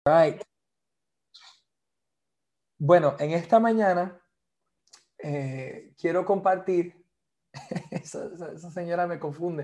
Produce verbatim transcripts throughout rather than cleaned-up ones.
Right. Bueno, en esta mañana eh, quiero compartir, esa, esa- esa señora me confunde.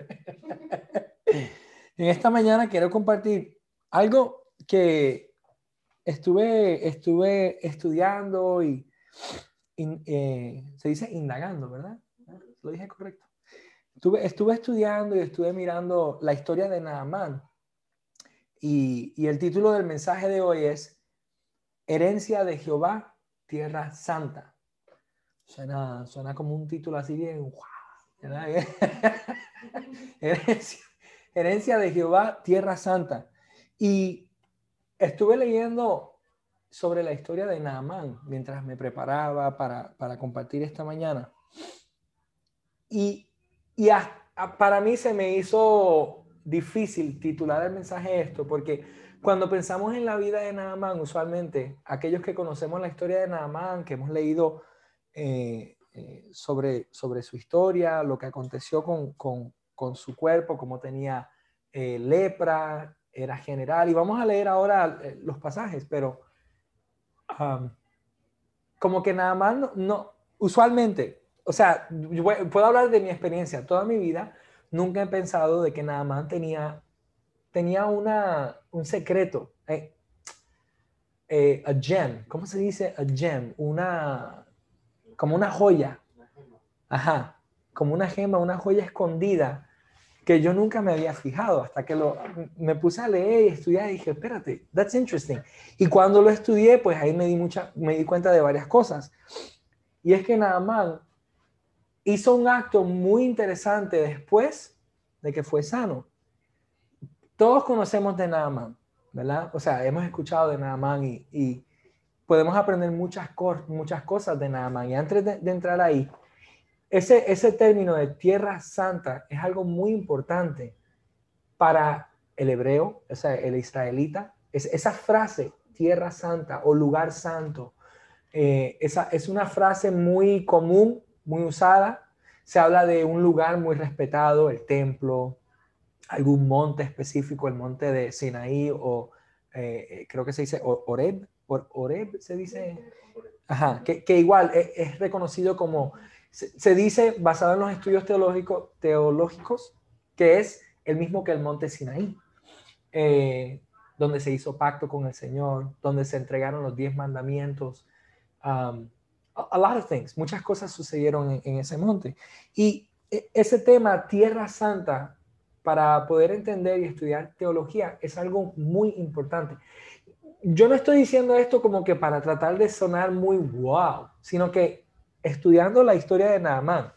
En esta mañana quiero compartir algo que estuve, estuve estudiando y, y, eh, se dice indagando, ¿verdad? Lo dije correcto. Estuve, estuve estudiando y estuve mirando la historia de Naamán y, y el título del mensaje de hoy es Herencia de Jehová, Tierra Santa. Suena, suena como un título así bien, wow, ¿verdad? herencia, herencia de Jehová, Tierra Santa. Y estuve leyendo sobre la historia de Naamán mientras me preparaba para, para compartir esta mañana. Y, y a, a, para mí se me hizo difícil titular el mensaje esto, porque cuando pensamos en la vida de Naamán, usualmente aquellos que conocemos la historia de Naamán, que hemos leído eh, eh, sobre, sobre su historia, lo que aconteció con, con, con su cuerpo, cómo tenía eh, lepra, era general, y vamos a leer ahora eh, los pasajes, pero um, como que Naamán no, no, usualmente, o sea, yo puedo hablar de mi experiencia, toda mi vida, nunca he pensado de que Naamán tenía, tenía una, un secreto, eh, eh, a gem, ¿cómo se dice? A gem, una, como una joya, ajá, como una gema, una joya escondida que yo nunca me había fijado hasta que lo, me puse a leer y estudiar y dije, espérate, that's interesting. Y cuando lo estudié, pues ahí me di, mucha, me di cuenta de varias cosas. Y es que Naamán hizo un acto muy interesante después de que fue sano. Todos conocemos de Naamán, ¿verdad? O sea, hemos escuchado de Naamán y, y podemos aprender muchas, muchas cosas de Naamán. Y antes de, de entrar ahí, ese, ese término de tierra santa es algo muy importante para el hebreo, o sea, el israelita. Es, esa frase, tierra santa o lugar santo, eh, esa es una frase muy común, muy usada. Se habla de un lugar muy respetado, el templo, algún monte específico, el monte de Sinaí o eh, creo que se dice Oreb, Oreb se dice, ajá, que, que igual es, es reconocido como, se, se dice basado en los estudios teológico, teológicos, que es el mismo que el monte Sinaí, eh, donde se hizo pacto con el Señor, donde se entregaron los diez mandamientos. Um, a, a lot of things, muchas cosas sucedieron en, en ese monte. Y ese tema, Tierra Santa, para poder entender y estudiar teología, es algo muy importante. Yo no estoy diciendo esto como que para tratar de sonar muy wow, sino que estudiando la historia de Naamán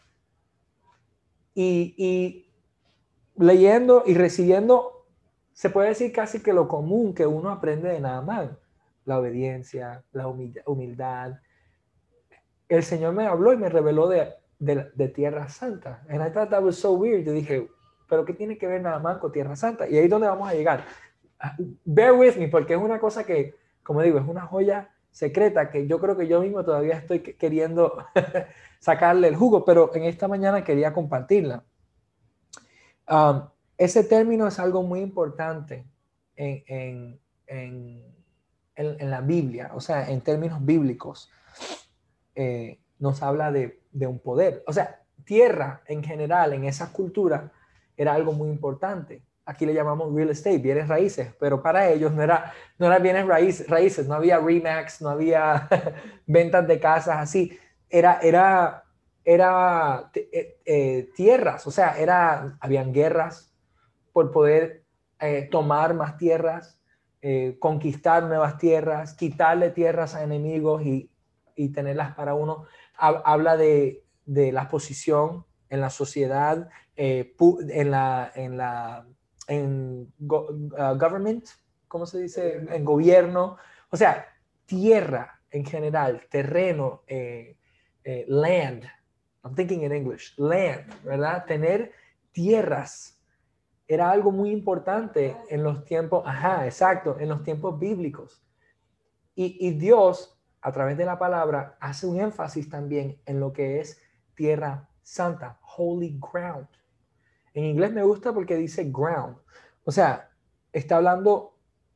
y, y leyendo y recibiendo, se puede decir casi que lo común que uno aprende de Naamán, la obediencia, la humildad. El Señor me habló y me reveló de, de, de Tierra Santa. And I thought that was so weird. Yo dije, ¿pero qué tiene que ver Naamán con Tierra Santa? Y ahí es donde vamos a llegar. Bear with me, porque es una cosa que, como digo, es una joya secreta que yo creo que yo mismo todavía estoy queriendo sacarle el jugo, pero en esta mañana quería compartirla. Um, ese término es algo muy importante en, en, en, en, en la Biblia, o sea, en términos bíblicos. Eh, nos habla de, de un poder. O sea, tierra en general en esa cultura era algo muy importante. Aquí le llamamos real estate, bienes raíces, pero para ellos no era, no era bienes raíces, raíces, no había RE/MAX, no había ventas de casas así. Era, era, era eh, eh, tierras, o sea, era, habían guerras por poder eh, tomar más tierras, eh, conquistar nuevas tierras, quitarle tierras a enemigos y, y tenerlas para uno. Habla de, de la posición en la sociedad, eh, en la, en la en go, uh, government, ¿cómo se dice? En gobierno. O sea, tierra en general, terreno, eh, eh, land. I'm thinking in English. Land, ¿verdad? Tener tierras era algo muy importante en los tiempos, ajá, exacto, en los tiempos bíblicos. Y, y Dios, a través de la palabra, hace un énfasis también en lo que es tierra santa, holy ground. En inglés me gusta porque dice ground. O sea, está hablando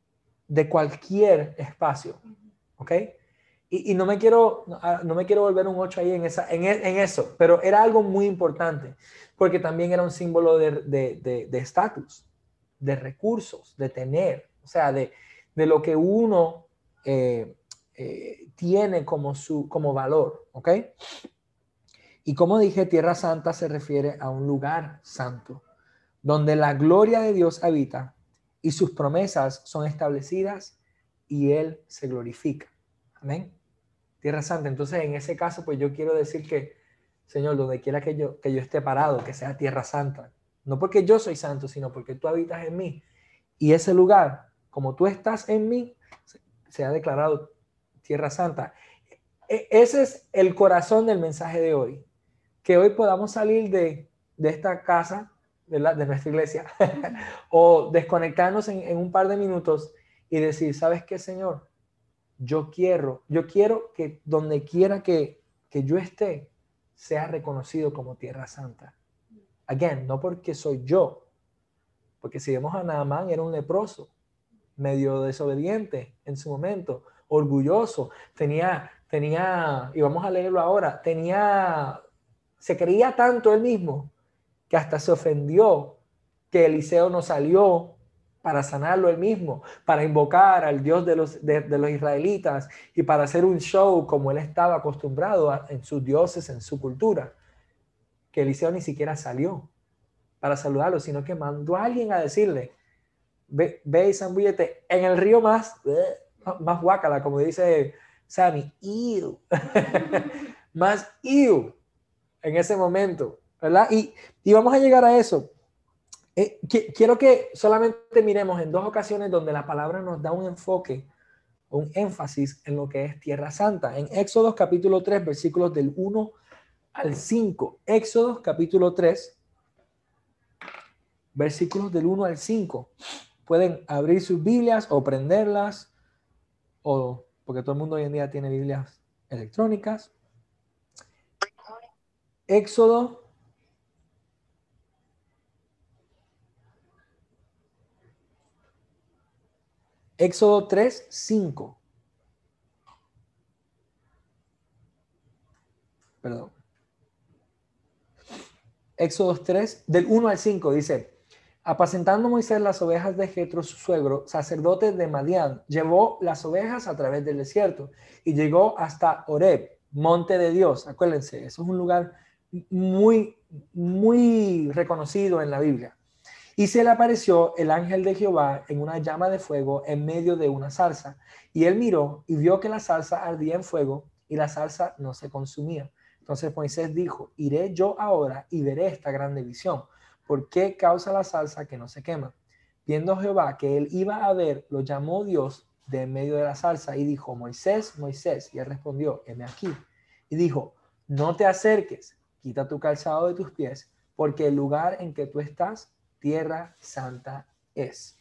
de cualquier espacio, ¿ok? Y, y no me quiero, no me quiero volver un ocho ahí en, esa, en, en eso, pero era algo muy importante, porque también era un símbolo de de, de, de estatus, de recursos, de tener, o sea, de, de lo que uno eh, eh, tiene como, su, como valor, ¿ok? Y como dije, Tierra Santa se refiere a un lugar santo, donde la gloria de Dios habita y sus promesas son establecidas y Él se glorifica. Amén. Tierra Santa. Entonces, en ese caso, pues yo quiero decir que, Señor, donde quiera que yo, que yo esté parado, que sea Tierra Santa. No porque yo soy santo, sino porque tú habitas en mí. Y ese lugar, como tú estás en mí, se ha declarado Tierra Santa. E- ese es el corazón del mensaje de hoy. Que hoy podamos salir de, de esta casa, de, la, de nuestra iglesia, o desconectarnos en, en un par de minutos y decir, ¿sabes qué, Señor? Yo quiero, yo quiero que donde quiera que, que yo esté, sea reconocido como Tierra Santa. Again, no porque soy yo, porque si vemos a Naamán, era un leproso, medio desobediente en su momento, orgulloso, tenía, tenía, y vamos a leerlo ahora, tenía, se creía tanto él mismo que hasta se ofendió que Eliseo no salió para sanarlo él mismo, para invocar al Dios de los, de, de los israelitas y para hacer un show como él estaba acostumbrado a, en sus dioses, en su cultura, que Eliseo ni siquiera salió para saludarlo, sino que mandó a alguien a decirle, ve, ve y zambúllete en el río más, más guácala, como dice Sammy, ew. Más ew en ese momento, ¿verdad? Y, y vamos a llegar a eso. Eh, qu quiero que solamente miremos en dos ocasiones donde la palabra nos da un enfoque, un énfasis en lo que es Tierra Santa. En Éxodo capítulo tres, versículos del uno al cinco. Éxodo capítulo tres, versículos del uno al cinco. Pueden abrir sus Biblias o prenderlas, o porque todo el mundo hoy en día tiene Biblias electrónicas. Éxodo Éxodo tres, cinco. Perdón. Éxodo tres, del uno al cinco, dice: apacentando Moisés las ovejas de Jetro, su suegro, sacerdote de Madián, llevó las ovejas a través del desierto y llegó hasta Horeb, monte de Dios. Acuérdense, eso es un lugar muy, muy reconocido en la Biblia. Y se le apareció el ángel de Jehová en una llama de fuego en medio de una zarza. Y él miró y vio que la zarza ardía en fuego y la zarza no se consumía. Entonces Moisés dijo: iré yo ahora y veré esta grande visión. ¿Por qué causa la zarza que no se quema? Viendo Jehová que él iba a ver, lo llamó Dios de en medio de la zarza y dijo: Moisés, Moisés. Y él respondió: heme aquí. Y dijo: no te acerques, quita tu calzado de tus pies, porque el lugar en que tú estás, Tierra Santa es.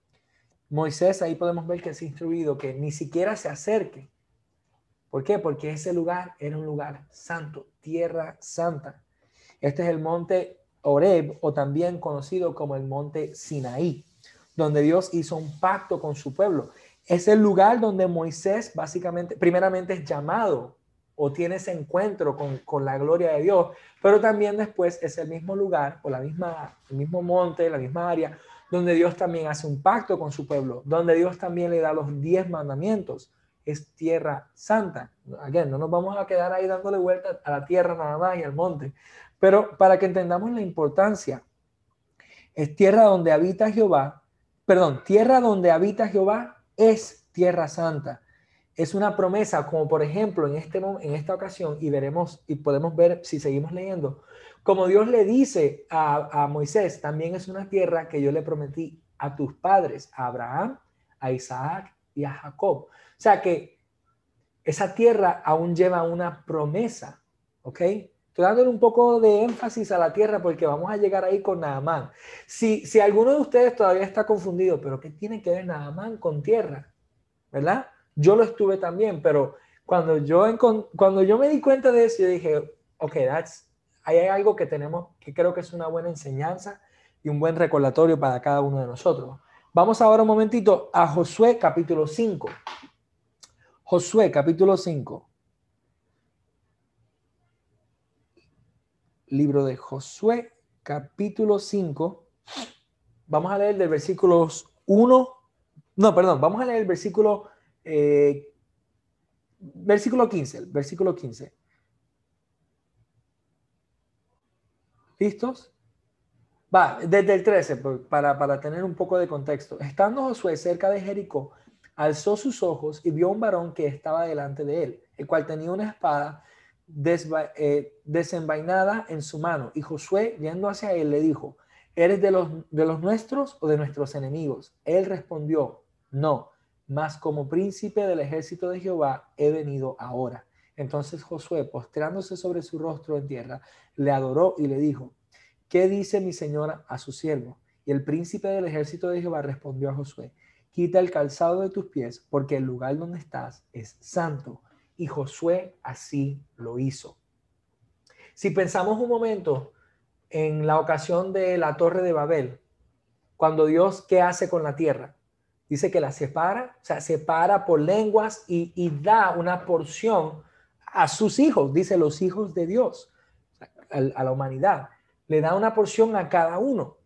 Moisés, ahí podemos ver que es instruido que ni siquiera se acerque. ¿Por qué? Porque ese lugar era un lugar santo, Tierra Santa. Este es el monte Horeb, o también conocido como el monte Sinaí, donde Dios hizo un pacto con su pueblo. Es el lugar donde Moisés básicamente, primeramente es llamado o tiene ese encuentro con, con la gloria de Dios, pero también después es el mismo lugar o la misma, el mismo monte, la misma área, donde Dios también hace un pacto con su pueblo, donde Dios también le da los diez mandamientos. Es Tierra Santa. Again, no nos vamos a quedar ahí dándole vuelta a la tierra nada más y al monte, pero para que entendamos la importancia, es tierra donde habita Jehová, perdón, tierra donde habita Jehová es Tierra Santa. Es una promesa, como por ejemplo en, este, en esta ocasión, y veremos y podemos ver si seguimos leyendo, como Dios le dice a, a Moisés, también es una tierra que yo le prometí a tus padres, a Abraham, a Isaac y a Jacob. O sea que esa tierra aún lleva una promesa, ¿ok? Estoy dándole un poco de énfasis a la tierra porque vamos a llegar ahí con Naamán. Si, si alguno de ustedes todavía está confundido, ¿pero qué tiene que ver Naamán con tierra? ¿Verdad? Yo lo estuve también, pero cuando yo, cuando yo me di cuenta de eso, yo dije, ok, that's, ahí hay algo que tenemos, que creo que es una buena enseñanza y un buen recordatorio para cada uno de nosotros. Vamos ahora un momentito a Josué capítulo cinco. Josué capítulo cinco. Libro de Josué capítulo cinco. Vamos a leer del versículos uno. No, perdón, vamos a leer el versículo eh, versículo quince, el versículo quince. ¿Listos? Va, desde el trece, para, para tener un poco de contexto. Estando Josué cerca de Jericó, alzó sus ojos y vio un varón que estaba delante de él, el cual tenía una espada desva, eh, desenvainada en su mano. Y Josué, yendo hacia él, le dijo, ¿eres de los, de los nuestros o de nuestros enemigos? Él respondió, no, mas como príncipe del ejército de Jehová he venido ahora. Entonces Josué, postrándose sobre su rostro en tierra, le adoró y le dijo, ¿qué dice mi señora a su siervo? Y el príncipe del ejército de Jehová respondió a Josué, quita el calzado de tus pies, porque el lugar donde estás es santo. Y Josué así lo hizo. Si pensamos un momento en la ocasión de la Torre de Babel, cuando Dios, ¿qué hace con la tierra? Dice que la separa, o sea, separa por lenguas y, y da una porción a sus hijos, dice los hijos de Dios, a, a la humanidad. Le da una porción a cada uno.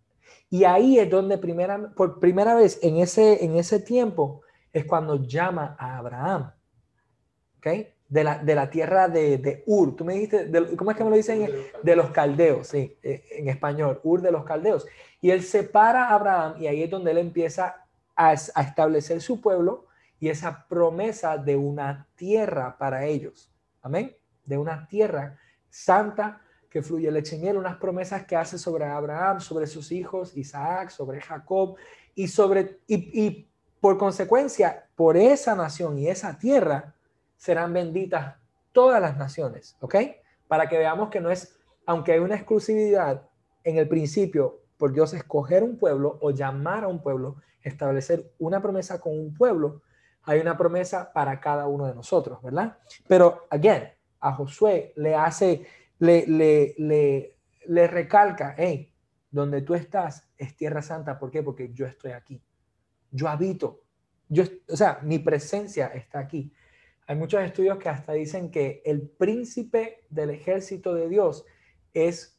Y ahí es donde primera, por primera vez en ese, en ese tiempo es cuando llama a Abraham. ¿Ok? De la, de la tierra de, de Ur. Tú me dijiste, de, ¿cómo es que me lo dicen? De los caldeos, sí, en español, Ur de los caldeos. Y él separa a Abraham y ahí es donde él empieza a, a establecer su pueblo y esa promesa de una tierra para ellos. Amén. De una tierra santa que fluye leche y miel, unas promesas que hace sobre Abraham, sobre sus hijos, Isaac, sobre Jacob y sobre, y, y por consecuencia, por esa nación y esa tierra serán benditas todas las naciones, ¿ok? Para que veamos que no es, aunque hay una exclusividad en el principio por Dios escoger un pueblo o llamar a un pueblo, establecer una promesa con un pueblo, hay una promesa para cada uno de nosotros, ¿verdad? Pero, again, a Josué le hace, le, le, le, le recalca, hey, donde tú estás es tierra santa, ¿por qué? Porque yo estoy aquí, yo habito, yo, o sea, mi presencia está aquí. Hay muchos estudios que hasta dicen que el príncipe del ejército de Dios es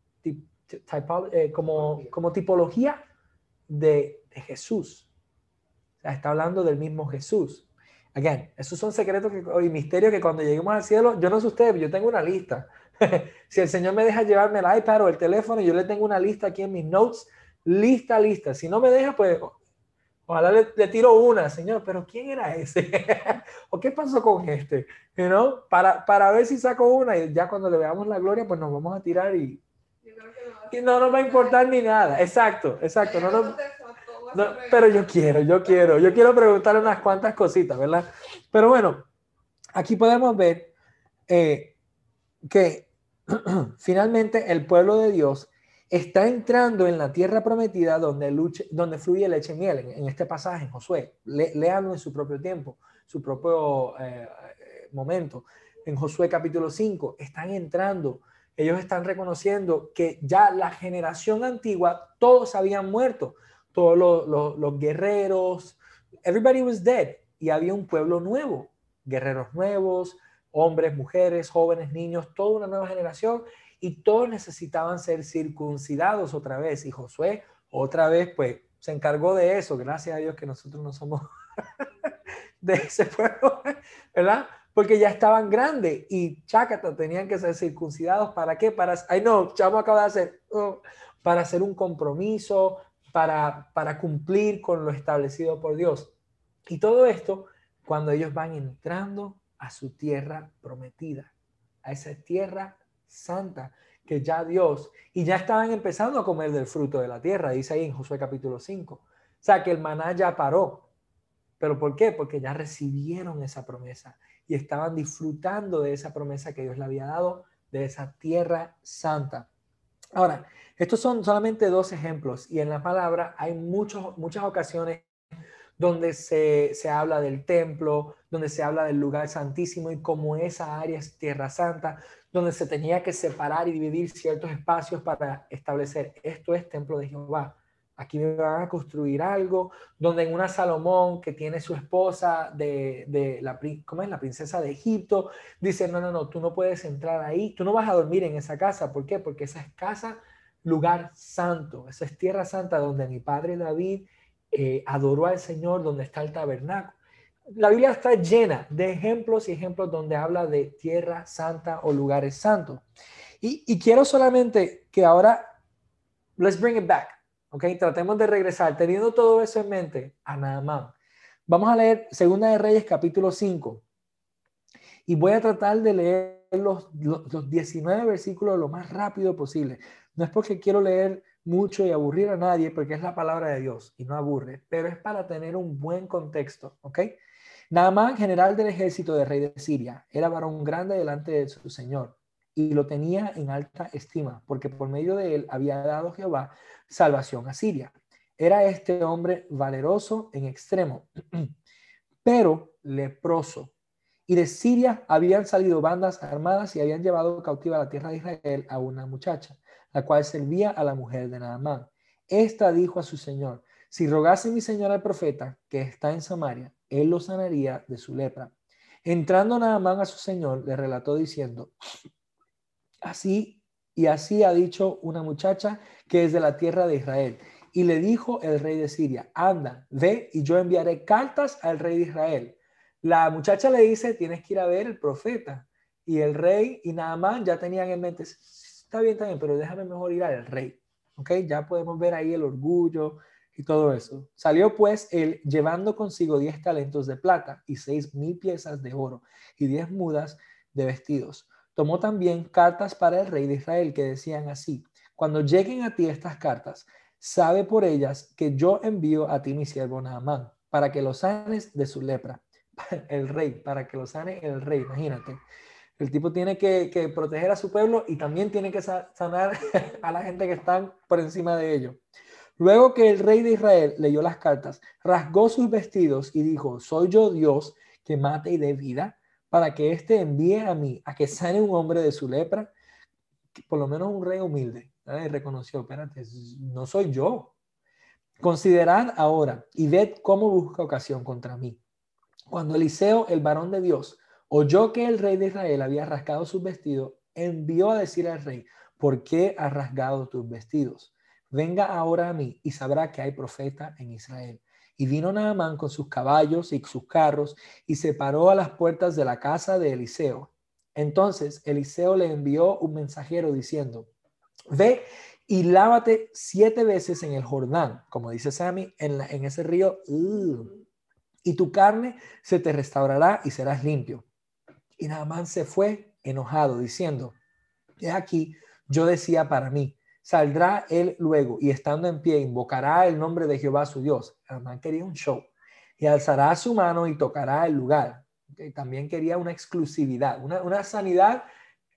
tipo, eh, como, como tipología de, de Jesús. O sea, está hablando del mismo Jesús. Again, esos son secretos que, y misterios que cuando lleguemos al cielo, yo no sé ustedes, yo tengo una lista. Si el Señor me deja llevarme el iPad o el teléfono, yo le tengo una lista aquí en mis notes, lista, lista. Si no me deja, pues ojalá le, le tiro una, Señor, pero ¿quién era ese? ¿O qué pasó con este? You know? para, para ver si saco una y ya cuando le veamos la gloria, pues nos vamos a tirar y, y no nos va a importar ni nada. Exacto, exacto. No, no, no, pero yo quiero, yo quiero, yo quiero preguntarle unas cuantas cositas, ¿verdad? Pero bueno, aquí podemos ver eh, que finalmente el pueblo de Dios está entrando en la tierra prometida donde, luche, donde fluye leche y miel, en, en este pasaje en Josué. Le, léanlo en su propio tiempo, su propio eh, momento. En Josué capítulo cinco, están entrando, ellos están reconociendo que ya la generación antigua, todos habían muerto, todos los, los, los guerreros, everybody was dead, y había un pueblo nuevo, guerreros nuevos, hombres, mujeres, jóvenes, niños, toda una nueva generación, y todos necesitaban ser circuncidados otra vez. Y Josué otra vez pues se encargó de eso. Gracias a Dios que nosotros no somos de ese pueblo, ¿verdad? Porque ya estaban grandes y chácata, tenían que ser circuncidados. ¿Para qué? Para, ay no, chamo acaba de hacer, oh, para hacer un compromiso, para, para cumplir con lo establecido por Dios. Y todo esto cuando ellos van entrando a su tierra prometida, a esa tierra santa que ya Dios, y ya estaban empezando a comer del fruto de la tierra, dice ahí en Josué capítulo cinco. O sea que el maná ya paró. ¿Pero por qué? Porque ya recibieron esa promesa y estaban disfrutando de esa promesa que Dios le había dado, de esa tierra santa. Ahora, estos son solamente dos ejemplos y en la palabra hay muchos, muchas ocasiones donde se, se habla del templo, donde se habla del lugar santísimo y como esa área es tierra santa, donde se tenía que separar y dividir ciertos espacios para establecer esto es templo de Jehová, aquí me van a construir algo, donde en una Salomón que tiene su esposa de, de la, ¿cómo es? La princesa de Egipto, dice, no, no, no, tú no puedes entrar ahí, tú no vas a dormir en esa casa. ¿Por qué? Porque esa es casa, lugar santo, esa es tierra santa donde mi padre David eh, adoró al Señor, donde está el tabernáculo. La Biblia está llena de ejemplos y ejemplos donde habla de tierra santa o lugares santos. Y, y quiero solamente que ahora, let's bring it back. ¿Ok? Tratemos de regresar, teniendo todo eso en mente, a Naamán. Vamos a leer Segunda de Reyes, capítulo cinco. Y voy a tratar de leer los, los, los diecinueve versículos lo más rápido posible. No es porque quiero leer mucho y aburrir a nadie, porque es la palabra de Dios y no aburre, pero es para tener un buen contexto. ¿Ok? Naamán, general del ejército del rey de Siria, era varón grande delante de su señor y lo tenía en alta estima, porque por medio de él había dado Jehová salvación a Siria. Era este hombre valeroso en extremo, pero leproso. Y de Siria habían salido bandas armadas y habían llevado cautiva a la tierra de Israel a una muchacha, la cual servía a la mujer de Naamán. Esta dijo a su señor, si rogase mi señor al profeta que está en Samaria, él lo sanaría de su lepra. Entrando Naamán a su señor, le relató diciendo, así y así ha dicho una muchacha que es de la tierra de Israel. Y le dijo el rey de Siria, anda, ve y yo enviaré cartas al rey de Israel. La muchacha le dice, tienes que ir a ver el profeta. Y el rey y Naamán ya tenían en mente, está bien, está bien, pero déjame mejor ir al rey. ¿Ok? Ya podemos ver ahí el orgullo y todo eso. Salió pues él llevando consigo diez talentos de plata y seis mil piezas de oro y diez mudas de vestidos. Tomó también cartas para el rey de Israel que decían así, cuando lleguen a ti estas cartas, sabe por ellas que yo envío a ti mi siervo Naamán, para que lo sanes de su lepra. El rey, para que lo sane el rey, imagínate. El tipo tiene que, que proteger a su pueblo y también tiene que sanar a la gente que están por encima de ellos. Luego que el rey de Israel leyó las cartas, rasgó sus vestidos y dijo, ¿soy yo Dios que mate y dé vida? Para que éste envíe a mí a que sane un hombre de su lepra, por lo menos un rey humilde. ¿Verdad? Y reconoció, espérate, no soy yo. Considerad ahora y ved cómo busca ocasión contra mí. Cuando Eliseo, el varón de Dios, oyó que el rey de Israel había rasgado sus vestidos, envió a decir al rey, ¿por qué has rasgado tus vestidos? Venga ahora a mí y sabrá que hay profeta en Israel. Y vino Naamán con sus caballos y sus carros y se paró a las puertas de la casa de Eliseo. Entonces Eliseo le envió un mensajero diciendo, ve y lávate siete veces en el Jordán, como dice Sammy, en, la, en ese río, uh, y tu carne se te restaurará y serás limpio. Y Naamán se fue enojado, diciendo, he aquí, yo decía para mí, saldrá él luego y estando en pie invocará el nombre de Jehová su Dios. Naamán quería un show. Y alzará su mano y tocará el lugar. Okay, también quería una exclusividad, una, una sanidad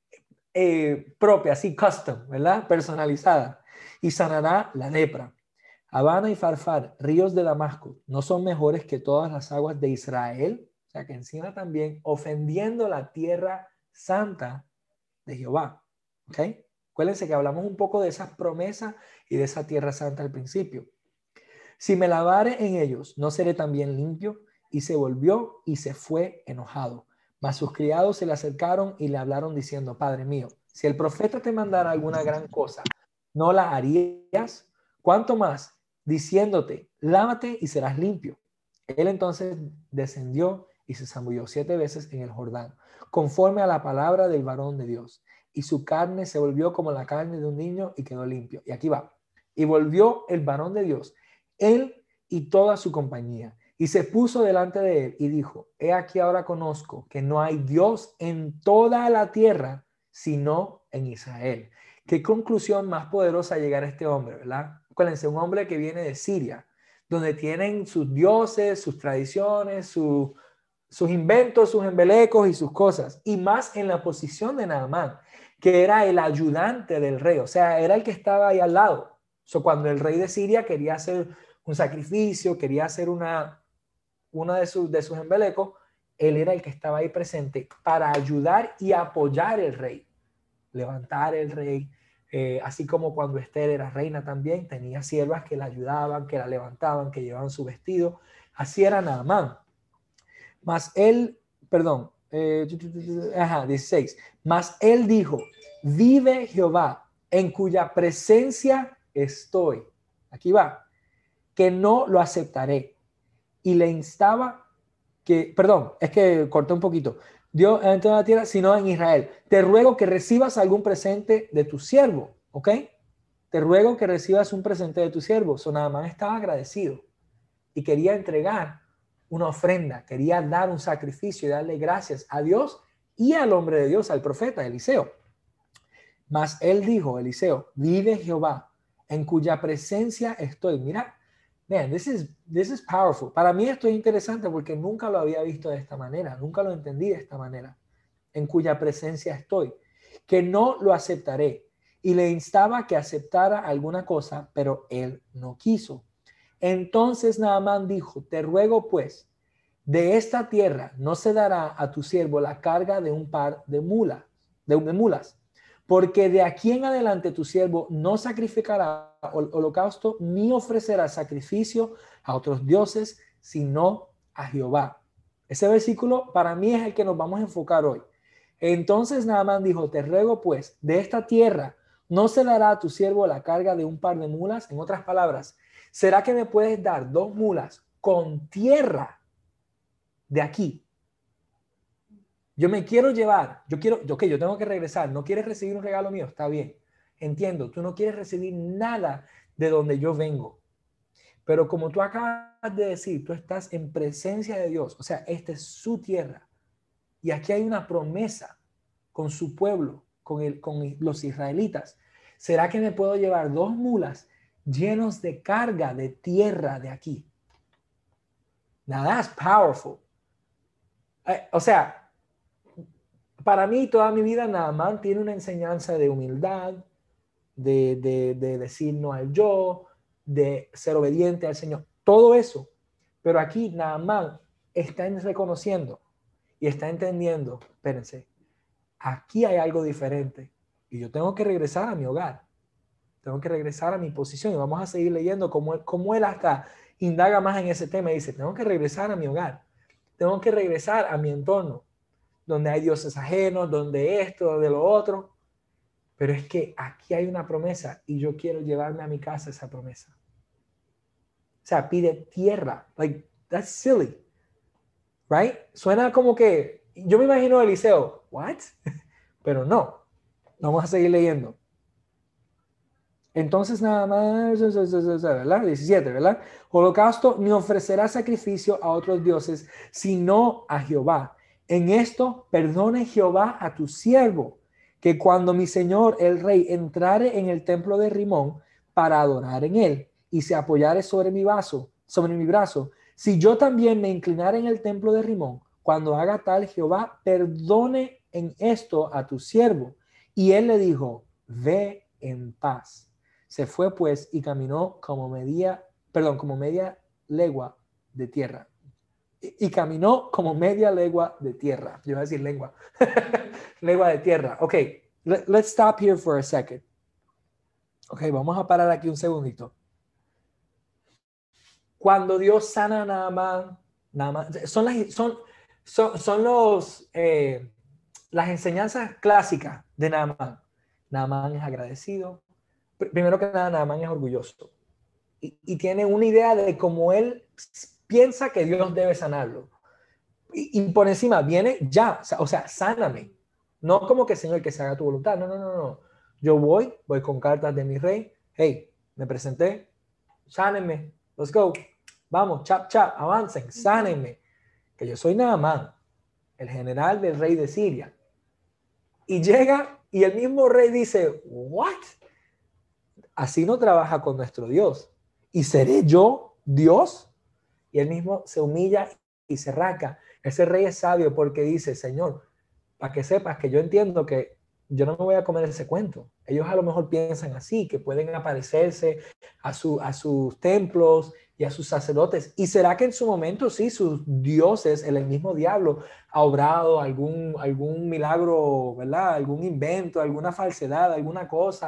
eh, propia, así custom, ¿verdad? Personalizada. Y sanará la lepra. Habana y Farfar, ríos de Damasco, ¿no son mejores que todas las aguas de Israel? O sea que encima también ofendiendo la tierra santa de Jehová. ¿Ok? Acuérdense que hablamos un poco de esas promesas y de esa tierra santa al principio. Si me lavare en ellos, ¿no seré también limpio? Y se volvió y se fue enojado. Mas sus criados se le acercaron y le hablaron diciendo, Padre mío, si el profeta te mandara alguna gran cosa, ¿no la harías? ¿Cuánto más? Diciéndote, lávate y serás limpio. Él entonces descendió y se zambulló siete veces en el Jordán, conforme a la palabra del varón de Dios. Y su carne se volvió como la carne de un niño y quedó limpio. Y aquí va. Y volvió el varón de Dios, él y toda su compañía, y se puso delante de él y dijo, he aquí ahora conozco que no hay Dios en toda la tierra, sino en Israel. Qué conclusión más poderosa llegar a este hombre, ¿verdad? Acuérdense, un hombre que viene de Siria, donde tienen sus dioses, sus tradiciones, su, sus inventos, sus embelecos y sus cosas, y más en la posición de Naamán, que era el ayudante del rey, o sea, era el que estaba ahí al lado. So, cuando el rey de Siria quería hacer un sacrificio, quería hacer una, una de, sus, de sus embelecos, él era el que estaba ahí presente para ayudar y apoyar al rey, levantar el rey, Eh, así como cuando Esther era reina también, tenía siervas que la ayudaban, que la levantaban, que llevaban su vestido. Así era Naamán. Mas él, perdón, eh, ajá, dieciséis. Mas él dijo, vive Jehová, en cuya presencia estoy. Aquí va, que no lo aceptaré. Y le instaba que, perdón, es que corté un poquito. Dios en toda la tierra, sino en Israel. Te ruego que recibas algún presente de tu siervo, ¿ok? Te ruego que recibas un presente de tu siervo. So, Naamán estaba agradecido y quería entregar una ofrenda, quería dar un sacrificio y darle gracias a Dios y al hombre de Dios, al profeta Eliseo. Mas él dijo, Eliseo, vive Jehová, en cuya presencia estoy. Mira, man, this is, this is powerful. Para mí esto es interesante porque nunca lo había visto de esta manera, nunca lo entendí de esta manera. En cuya presencia estoy, que no lo aceptaré. Y le instaba que aceptara alguna cosa, pero él no quiso. Entonces Naamán dijo, te ruego pues, de esta tierra no se dará a tu siervo la carga de un par de mulas, de, de mulas, porque de aquí en adelante tu siervo no sacrificará holocausto ni ofrecerá sacrificio a otros dioses, sino a Jehová. Ese versículo para mí es el que nos vamos a enfocar hoy. Entonces Naamán dijo, te ruego pues, de esta tierra no se dará a tu siervo la carga de un par de mulas. En otras palabras, ¿será que me puedes dar dos mulas con tierra de aquí? Yo me quiero llevar, yo quiero, ok, yo tengo que regresar, no quieres recibir un regalo mío, está bien, entiendo, tú no quieres recibir nada de donde yo vengo, pero como tú acabas de decir, tú estás en presencia de Dios, o sea, esta es su tierra, y aquí hay una promesa con su pueblo, con, el, con los israelitas. ¿Será que me puedo llevar dos mulas llenos de carga de tierra de aquí? Now that's powerful. Eh, o sea, para mí, toda mi vida, Naamán tiene una enseñanza de humildad, de, de, de decir no al yo, de ser obediente al Señor, todo eso. Pero aquí Naamán está reconociendo y está entendiendo, espérense, aquí hay algo diferente y yo tengo que regresar a mi hogar, tengo que regresar a mi posición y vamos a seguir leyendo cómo él, cómo él hasta indaga más en ese tema y dice, tengo que regresar a mi hogar, tengo que regresar a mi entorno, donde hay dioses ajenos, donde esto, donde lo otro. Pero es que aquí hay una promesa y yo quiero llevarme a mi casa esa promesa. O sea, pide tierra. Like, that's silly. Right? Suena como que, yo me imagino a Eliseo, what? Pero no. Vamos a seguir leyendo. Entonces nada más, ¿verdad? diecisiete, ¿verdad? Holocausto ni ofrecerá sacrificio a otros dioses, sino a Jehová. En esto perdone Jehová a tu siervo, que cuando mi señor el rey entrare en el templo de Rimón para adorar en él y se apoyare sobre mi vaso, sobre mi brazo, si yo también me inclinare en el templo de Rimón, cuando haga tal Jehová, perdone en esto a tu siervo. Y él le dijo, ve en paz. Se fue pues y caminó como media, perdón, como media legua de tierra. Y, y caminó como media legua de tierra. Yo iba a decir lengua. Legua de tierra. Ok, let, let's stop here for a second. Ok, vamos a parar aquí un segundito. Cuando Dios sana a Naamán, Naamán son, las, son, son, son los, eh, las enseñanzas clásicas de Naamán. Naamán es agradecido. Primero que nada, Naamán es orgulloso y, y tiene una idea de cómo él piensa que Dios debe sanarlo. Y, y por encima viene ya, o sea, sáname. No como que, Señor, que se haga tu voluntad. No, no, no, no. Yo voy, voy con cartas de mi rey. Hey, me presenté. Sánenme. Let's go. Vamos, chap, chap, avancen, sánenme. Que yo soy Naamán, el general del rey de Siria. Y llega y el mismo rey dice, ¿what? Así no trabaja con nuestro Dios. ¿Y seré yo Dios? Y él mismo se humilla y se raca. Ese rey es sabio porque dice, Señor, para que sepas que yo entiendo que yo no me voy a comer ese cuento. Ellos a lo mejor piensan así, que pueden aparecerse a, su, a sus templos y a sus sacerdotes. ¿Y será que en su momento sí, sus dioses, el mismo diablo, ha obrado algún, algún milagro, ¿verdad? Algún invento, alguna falsedad, alguna cosa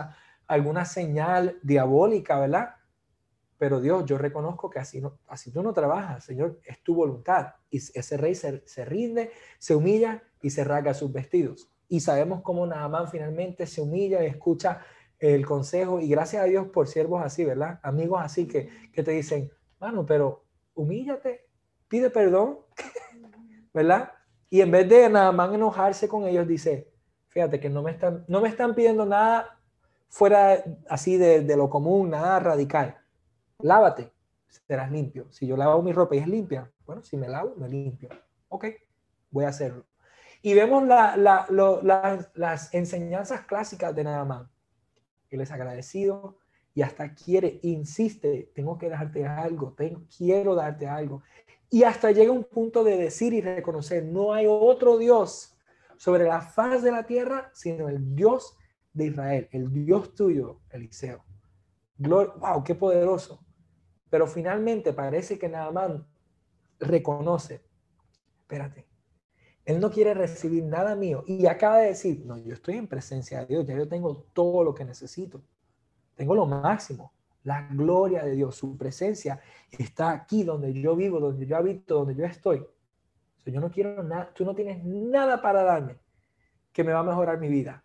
alguna señal diabólica, ¿verdad? Pero Dios, yo reconozco que así, no, así tú no trabajas, Señor, es tu voluntad. Y ese rey se, se rinde, se humilla y se rasga sus vestidos. Y sabemos cómo Naamán finalmente se humilla y escucha el consejo. Y gracias a Dios por siervos así, ¿verdad? Amigos así que, que te dicen, mano, pero humíllate, pide perdón, ¿verdad? Y en vez de Naamán enojarse con ellos, dice, fíjate que no me están, no me están pidiendo nada fuera así de, de lo común, nada radical. Lávate, serás limpio. Si yo lavo mi ropa y es limpia, bueno, si me lavo, me limpio. Ok, voy a hacerlo. Y vemos la, la, lo, la, las enseñanzas clásicas de Naamán. Él es agradecido y hasta quiere, insiste, tengo que darte algo, tengo, quiero darte algo. Y hasta llega un punto de decir y reconocer, no hay otro Dios sobre la faz de la tierra, sino el Dios de Israel, el Dios tuyo, Eliseo. Gloria, wow, qué poderoso. Pero finalmente parece que Naamán reconoce, espérate, él no quiere recibir nada mío y acaba de decir, no, yo estoy en presencia de Dios, ya yo tengo todo lo que necesito, tengo lo máximo, la gloria de Dios, su presencia está aquí donde yo vivo, donde yo habito, donde yo estoy. O sea, yo no quiero nada, tú no tienes nada para darme que me va a mejorar mi vida.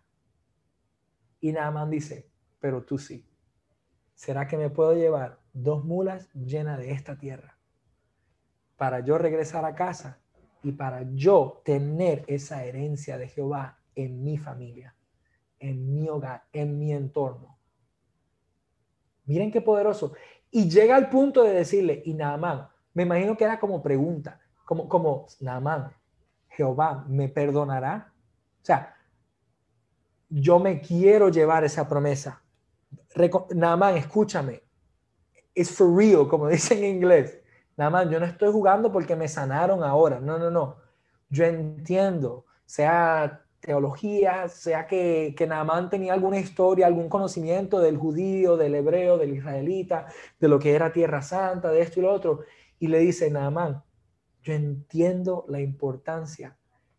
Y Naamán dice, pero tú sí. ¿Será que me puedo llevar dos mulas llenas de esta tierra para yo regresar a casa y para yo tener esa herencia de Jehová en mi familia, en mi hogar, en mi entorno? Miren qué poderoso. Y llega al punto de decirle, y Naamán, me imagino que era como pregunta, como, como Naamán, Jehová me perdonará. O sea, yo me quiero llevar esa promesa. Reco Naamán, escúchame, it's for real, como dicen en inglés. Naamán, yo no estoy jugando porque me sanaron ahora. No, no, no. Yo entiendo, sea teología, sea que, que Naamán tenía alguna historia, algún conocimiento del judío, del hebreo, del israelita, de lo que era Tierra Santa, de esto y lo otro. Y le dice, Naamán, yo entiendo la importancia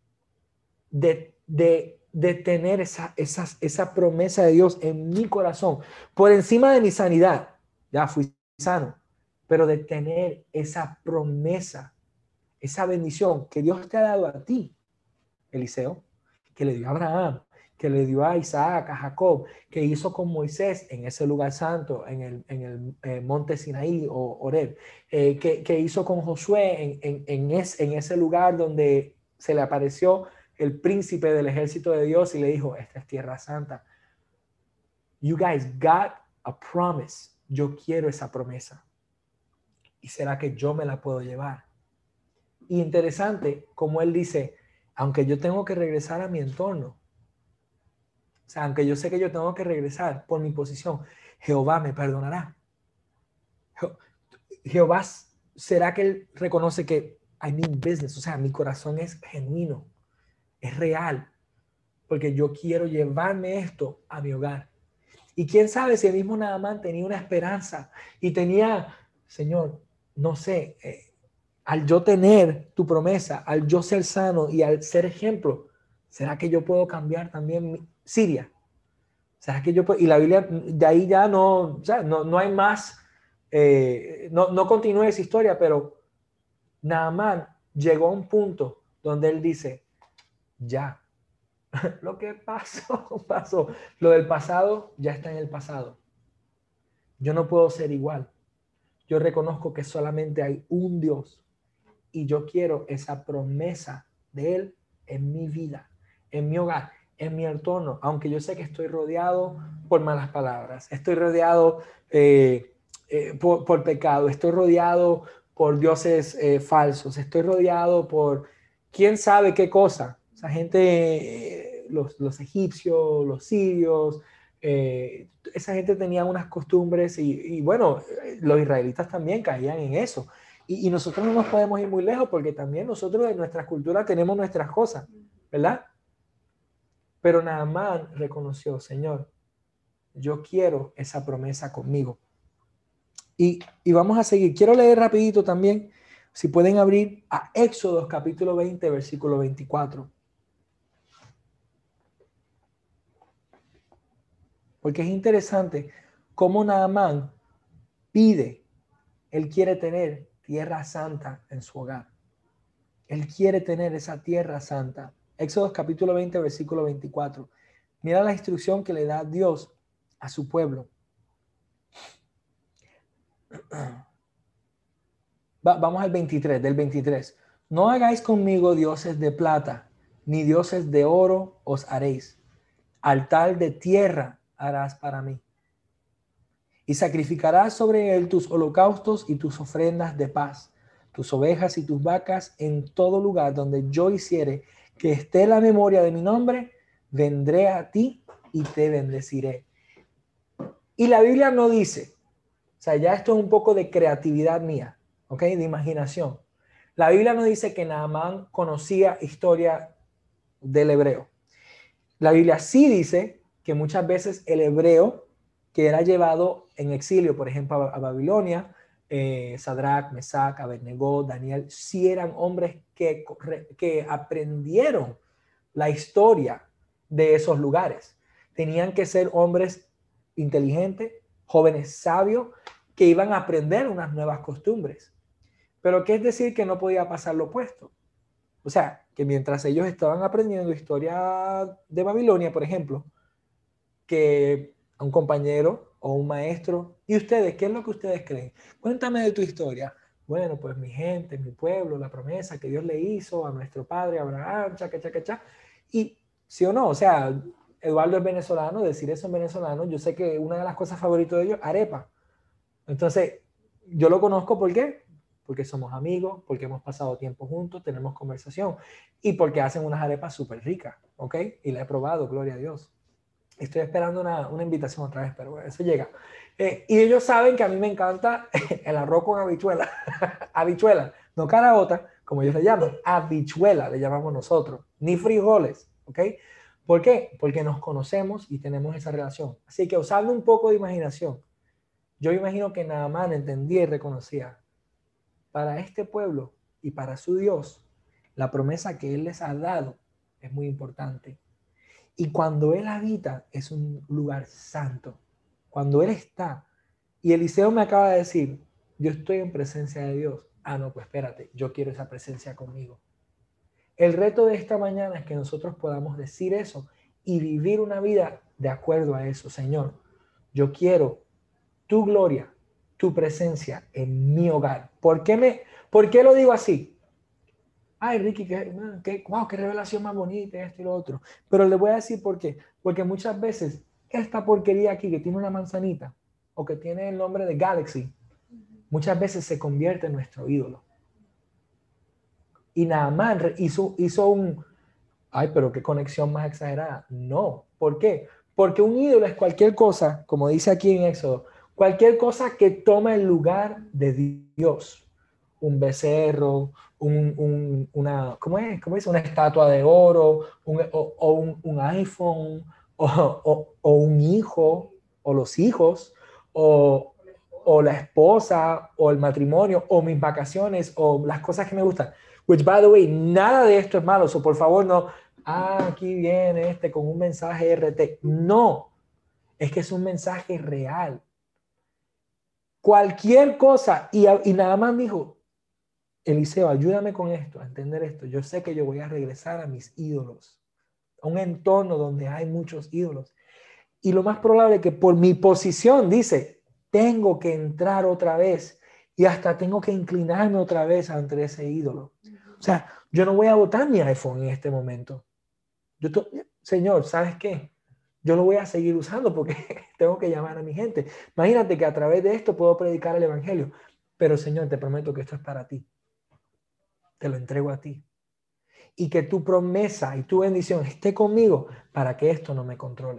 de, de, de tener esa, esa, esa promesa de Dios en mi corazón, por encima de mi sanidad. Ya fui sano, pero de tener esa promesa, esa bendición que Dios te ha dado a ti, Eliseo, que le dio a Abraham, que le dio a Isaac, a Jacob, que hizo con Moisés en ese lugar santo, en el, en el eh, monte Sinaí o Horeb, eh, que, que hizo con Josué en, en, en, es, en ese lugar donde se le apareció el príncipe del ejército de Dios y le dijo, esta es tierra santa. You guys got a promise. Yo quiero esa promesa. ¿Y será que yo me la puedo llevar? Y interesante, como él dice, aunque yo tengo que regresar a mi entorno, o sea, aunque yo sé que yo tengo que regresar por mi posición, Jehová me perdonará. Je- Jehová, ¿será que él reconoce que I mean business? O sea, mi corazón es genuino, es real, porque yo quiero llevarme esto a mi hogar. Y quién sabe si el mismo Naamán tenía una esperanza y tenía, Señor, no sé, eh, al yo tener tu promesa, al yo ser sano y al ser ejemplo, ¿será que yo puedo cambiar también Siria? ¿Será que yo puedo? Y la Biblia, de ahí ya no, o sea, no, no hay más, eh, no, no continúa esa historia, pero Naamán llegó a un punto donde él dice, ya, lo que pasó, pasó. Lo del pasado ya está en el pasado. Yo no puedo ser igual. Yo reconozco que solamente hay un Dios y yo quiero esa promesa de Él en mi vida, en mi hogar, en mi entorno, aunque yo sé que estoy rodeado por malas palabras, estoy rodeado eh, eh, por, por pecado, estoy rodeado por dioses eh, falsos, estoy rodeado por quién sabe qué cosa. Esa gente, eh, los, los egipcios, los sirios, eh, esa gente tenía unas costumbres y, y bueno, los israelitas también caían en eso. Y, y nosotros no nos podemos ir muy lejos porque también nosotros en nuestras culturas tenemos nuestras cosas, ¿verdad? Pero Naamán reconoció, Señor, yo quiero esa promesa conmigo. Y, y vamos a seguir. Quiero leer rapidito también, si pueden abrir a Éxodo capítulo veinte, versículo veinticuatro. porque es interesante cómo Naamán pide, él quiere tener tierra santa en su hogar. Él quiere tener esa tierra santa. Éxodo capítulo veinte, versículo veinticuatro. Mira la instrucción que le da Dios a su pueblo. Va, vamos al veintitrés, del veintitrés. No hagáis conmigo dioses de plata, ni dioses de oro os haréis. Altar de tierra harás para mí. Y sacrificarás sobre él tus holocaustos y tus ofrendas de paz, tus ovejas y tus vacas en todo lugar donde yo hiciere que esté la memoria de mi nombre, vendré a ti y te bendeciré. Y la Biblia no dice, o sea, ya esto es un poco de creatividad mía, ¿ok? De imaginación. La Biblia no dice que Naamán conocía historia del hebreo. La Biblia sí dice que muchas veces el hebreo que era llevado en exilio, por ejemplo, a Babilonia, eh, Sadrach, Mesach, Abednego, Daniel, sí eran hombres que, que aprendieron la historia de esos lugares. Tenían que ser hombres inteligentes, jóvenes sabios, que iban a aprender unas nuevas costumbres. Pero ¿qué es decir que no podía pasar lo opuesto? O sea, que mientras ellos estaban aprendiendo historia de Babilonia, por ejemplo, que a un compañero o un maestro, ¿y ustedes qué es lo que ustedes creen? Cuéntame de tu historia. Bueno, pues mi gente, mi pueblo, la promesa que Dios le hizo a nuestro padre Abraham, chaca, chaca, chaca. Y sí o no, o sea, Eduardo es venezolano, decir eso en venezolano, yo sé que una de las cosas favoritas de ellos, arepa. Entonces, yo lo conozco, ¿por qué? Porque somos amigos, porque hemos pasado tiempo juntos, tenemos conversación y porque hacen unas arepas súper ricas, ¿ok? Y la he probado, gloria a Dios. Estoy esperando una, una invitación otra vez, pero bueno, eso llega. Eh, y ellos saben que a mí me encanta el arroz con habichuela. Habichuela, no caraota, como ellos le llaman, habichuela le llamamos nosotros, ni frijoles, ¿ok? ¿Por qué? Porque nos conocemos y tenemos esa relación. Así que usando un poco de imaginación, yo imagino que Naamán entendía y reconocía, para este pueblo y para su Dios, la promesa que Él les ha dado es muy importante. Y cuando Él habita es un lugar santo. Cuando Él está, y Eliseo me acaba de decir, yo estoy en presencia de Dios. Ah, no, pues espérate, yo quiero esa presencia conmigo. El reto de esta mañana es que nosotros podamos decir eso y vivir una vida de acuerdo a eso. Señor, yo quiero tu gloria, tu presencia en mi hogar. ¿Por qué, me, ¿por qué lo digo así? Ay, Ricky, qué, qué, wow, qué revelación más bonita, esto y lo otro. Pero le voy a decir por qué. Porque muchas veces esta porquería aquí que tiene una manzanita o que tiene el nombre de Galaxy, muchas veces se convierte en nuestro ídolo. Y Naamán hizo, hizo un, ay, pero qué conexión más exagerada. No, ¿por qué? Porque un ídolo es cualquier cosa, como dice aquí en Éxodo, cualquier cosa que toma el lugar de Dios. Un becerro, un, un, una, ¿cómo es? ¿Cómo es? Una estatua de oro, un, o, o un, un iPhone, o, o, o un hijo, o los hijos, o, o la esposa, o el matrimonio, o mis vacaciones, o las cosas que me gustan. Which, by the way, nada de esto es malo, so por favor no, ah, aquí viene este con un mensaje R T. No, es que es un mensaje real. Cualquier cosa, y, y nada más dijo, Eliseo, ayúdame con esto, a entender esto. Yo sé que yo voy a regresar a mis ídolos, a un entorno donde hay muchos ídolos. Y lo más probable es que por mi posición, dice, tengo que entrar otra vez y hasta tengo que inclinarme otra vez ante ese ídolo. O sea, yo no voy a botar mi iPhone en este momento. Yo to- Señor, ¿sabes qué? Yo lo voy a seguir usando porque tengo que llamar a mi gente. Imagínate que a través de esto puedo predicar el evangelio. Pero Señor, te prometo que esto es para ti. Te lo entrego a ti. Y que tu promesa y tu bendición esté conmigo para que esto no me controle.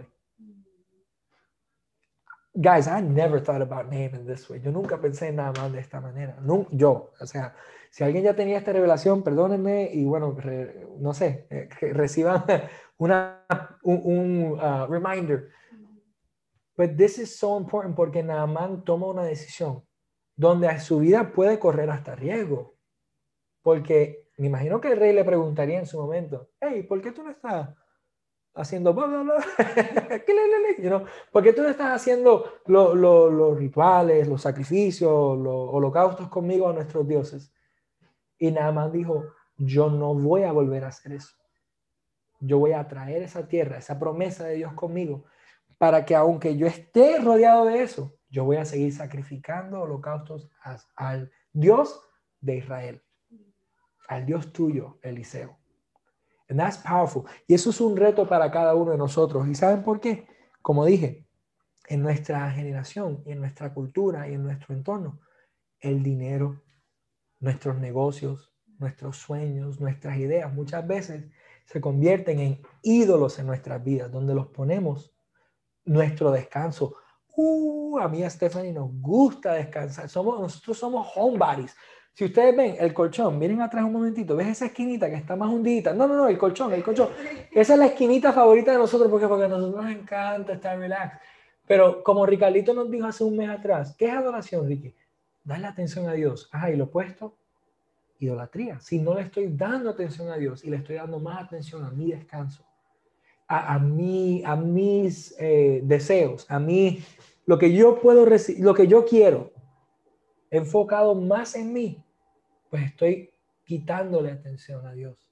Guys, I never thought about naming this way. Yo nunca pensé en nada más de esta manera. No, yo, o sea, si alguien ya tenía esta revelación, perdónenme y bueno, re, no sé, eh, que reciban una, un, un uh, reminder. But this is so important porque Naamán toma una decisión donde a su vida puede correr hasta riesgo. Porque me imagino que el rey le preguntaría en su momento, hey, ¿por qué tú no estás haciendo bla, bla, bla. You know, ¿por qué tú no estás haciendo lo, lo, los rituales, los sacrificios, los holocaustos conmigo a nuestros dioses? Y Naamán dijo, yo no voy a volver a hacer eso. Yo voy a traer esa tierra, esa promesa de Dios conmigo, para que aunque yo esté rodeado de eso, yo voy a seguir sacrificando holocaustos a, al Dios de Israel, al Dios tuyo, Eliseo. And that's powerful. Y eso es un reto para cada uno de nosotros. ¿Y saben por qué? Como dije, en nuestra generación, y en nuestra cultura y en nuestro entorno, el dinero, nuestros negocios, nuestros sueños, nuestras ideas, muchas veces se convierten en ídolos en nuestras vidas, donde los ponemos nuestro descanso. Uh, a mí a Stephanie nos gusta descansar. Somos, nosotros somos homebodies. Si ustedes ven el colchón, miren atrás un momentito, ¿ves esa esquinita que está más hundidita? No, no, no, el colchón, el colchón. Esa es la esquinita favorita de nosotros porque, porque a nosotros nos encanta estar relax. Pero como Ricardito nos dijo hace un mes atrás, ¿qué es adoración, Ricky? Darle atención a Dios. Ajá, y lo opuesto, idolatría. Si no le estoy dando atención a Dios y le estoy dando más atención a mi descanso, a, a, mí, a mis eh, deseos, a mí, lo que yo puedo recibir, lo que yo quiero, enfocado más en mí, pues estoy quitándole atención a Dios.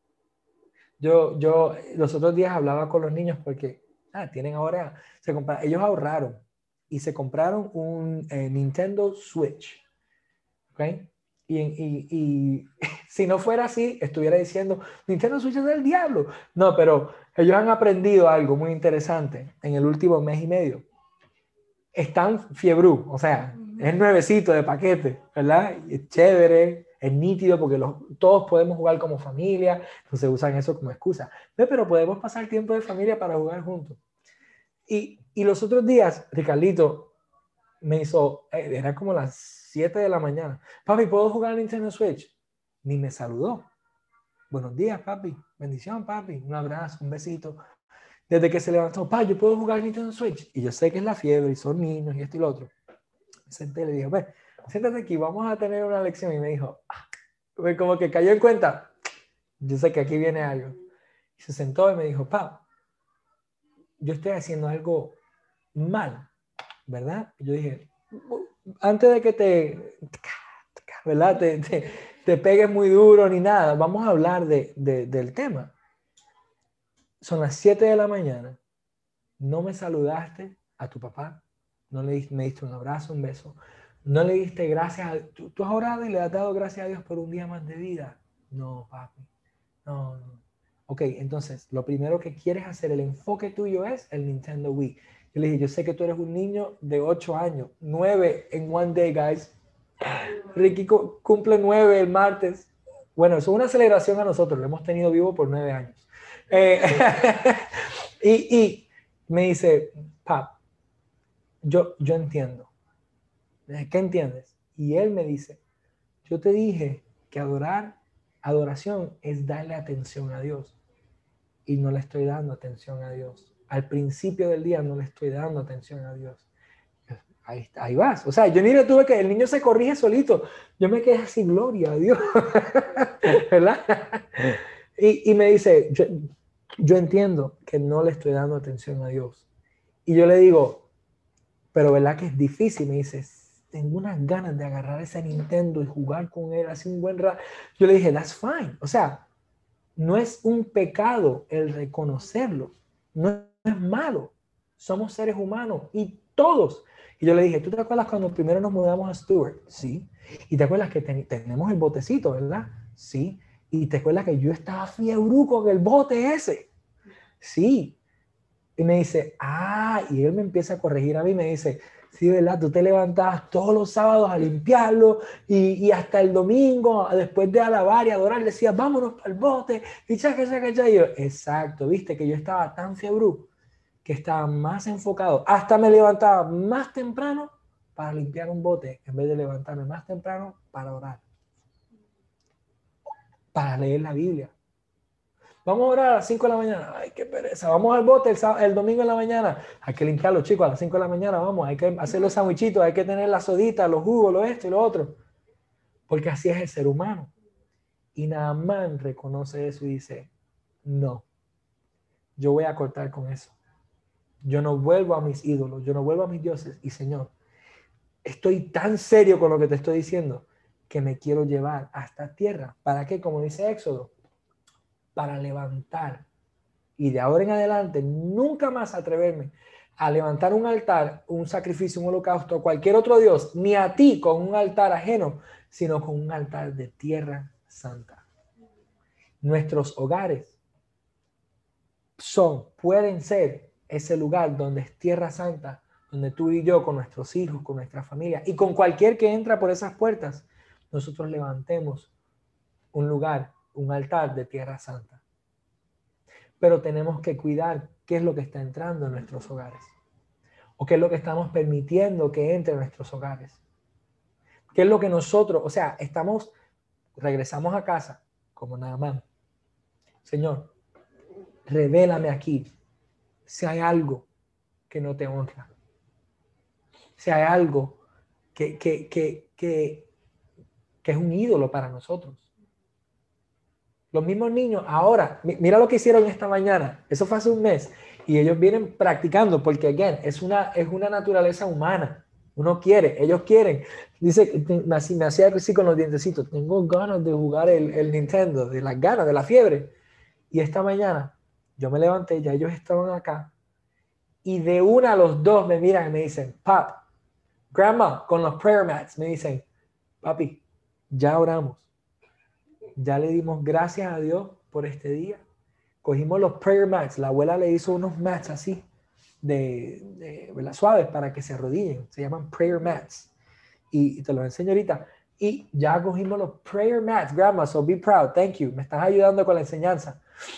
Yo, yo los otros días hablaba con los niños porque ah, tienen ahora, se compra, ellos ahorraron y se compraron un eh, Nintendo Switch. ¿Ok? Y, y, y si no fuera así, estuviera diciendo, Nintendo Switch es del diablo. No, pero ellos han aprendido algo muy interesante en el último mes y medio. Están fiebrú, o sea, es nuevecito de paquete, ¿verdad? Es chévere, es nítido porque los, todos podemos jugar como familia, entonces usan eso como excusa. Pero podemos pasar tiempo de familia para jugar juntos. Y, y los otros días, Ricardito me hizo, era como las siete de la mañana. Papi, ¿puedo jugar a Nintendo Switch? Ni me saludó. Buenos días, papi. Bendición, papi. Un abrazo, un besito. Desde que se levantó, papi, ¿yo puedo jugar a Nintendo Switch? Y yo sé que es la fiebre y son niños y esto y lo otro. Me senté y le dije, ven, siéntate aquí, vamos a tener una lección. Y me dijo, ah, como que cayó en cuenta. Yo sé que aquí viene algo. Y se sentó y me dijo, papá, yo estoy haciendo algo mal, ¿verdad? Y yo dije, antes de que te, ¿verdad? te, te, te pegues muy duro ni nada, vamos a hablar de, de, del tema. Son las siete de la mañana, no me saludaste a tu papá, no le diste, me diste un abrazo, un beso, no le diste gracias a tú, tú has orado y le has dado gracias a Dios por un día más de vida. No, papi, no, no. Ok, entonces, lo primero que quieres hacer, el enfoque tuyo es el Nintendo Wii. Yo le dije, yo sé que tú eres un niño de ocho años, nueve en one day, guys. Ricky cumple nueve el martes. Bueno, eso es una celebración a nosotros, lo hemos tenido vivo por nueve años. Eh, y, y me dice, pap, yo, yo entiendo. ¿Qué entiendes? Y él me dice, yo te dije que adorar, adoración es darle atención a Dios. Y no le estoy dando atención a Dios. Al principio del día no le estoy dando atención a Dios. Ahí, ahí vas. O sea, yo ni le tuve que, el niño se corrige solito. Yo me quedé así, gloria a Dios. ¿Verdad? Y, y me dice, yo, yo entiendo que no le estoy dando atención a Dios. Y yo le digo, pero ¿verdad que es difícil? Me dice, tengo unas ganas de agarrar ese Nintendo y jugar con él así un buen rato. Yo le dije, that's fine. O sea, no es un pecado el reconocerlo. No es malo. Somos seres humanos y todos. Y yo le dije, ¿tú te acuerdas cuando primero nos mudamos a Stewart? Sí. Y te acuerdas que ten, tenemos el botecito, ¿verdad? Sí. Y te acuerdas que yo estaba fiebruco con el bote ese. Sí. Y me dice, ah, y él me empieza a corregir a mí, me dice, sí, ¿verdad? Tú te levantabas todos los sábados a limpiarlo y, y hasta el domingo, después de alabar y adorar, decías, vámonos para el bote, y chaca, chaca, chaca. Y yo, exacto, viste que yo estaba tan fiebrú que estaba más enfocado, hasta me levantaba más temprano para limpiar un bote, en vez de levantarme más temprano para orar, para leer la Biblia. Vamos a orar a las cinco de la mañana. Ay, qué pereza. Vamos al bote el, el domingo en la mañana. Hay que limpiar los chicos a las cinco de la mañana. Vamos, hay que hacer los sandwichitos, hay que tener la sodita, los jugos, lo esto y lo otro. Porque así es el ser humano. Y Naamán reconoce eso y dice, no, yo voy a cortar con eso. Yo no vuelvo a mis ídolos, yo no vuelvo a mis dioses. Y Señor, estoy tan serio con lo que te estoy diciendo que me quiero llevar a esta tierra. ¿Para qué? Como dice Éxodo, para levantar. Y de ahora en adelante, nunca más atreverme a levantar un altar, un sacrificio, un holocausto, a cualquier otro Dios, ni a ti con un altar ajeno, sino con un altar de tierra santa. Nuestros hogares son, pueden ser ese lugar donde es tierra santa, donde tú y yo, con nuestros hijos, con nuestra familia y con cualquier que entra por esas puertas, nosotros levantemos un lugar, un altar de tierra santa. Pero tenemos que cuidar qué es lo que está entrando en nuestros hogares. O qué es lo que estamos permitiendo que entre en nuestros hogares. ¿Qué es lo que nosotros, o sea, estamos, regresamos a casa como Naamán. Señor, revélame aquí si hay algo que no te honra. Si hay algo que, que, que, que, que es un ídolo para nosotros. Los mismos niños, ahora, mira lo que hicieron esta mañana. Eso fue hace un mes. Y ellos vienen practicando porque, again, es una, es una naturaleza humana. Uno quiere, ellos quieren. Dice, me, me hacía así con los dientecitos. Tengo ganas de jugar el, el Nintendo, de las ganas, de la fiebre. Y esta mañana yo me levanté, ya ellos estaban acá. Y de una a los dos me miran y me dicen, Pap, Grandma, con los prayer mats, me dicen, papi, ya oramos. Ya le dimos gracias a Dios por este día. Cogimos los prayer mats. La abuela le hizo unos mats así, de, de ¿verdad? Suaves para que se arrodillen. Se llaman prayer mats. Y, y te los enseño ahorita. Y ya cogimos los prayer mats. Grandma, so be proud. Thank you. Me estás ayudando con la enseñanza.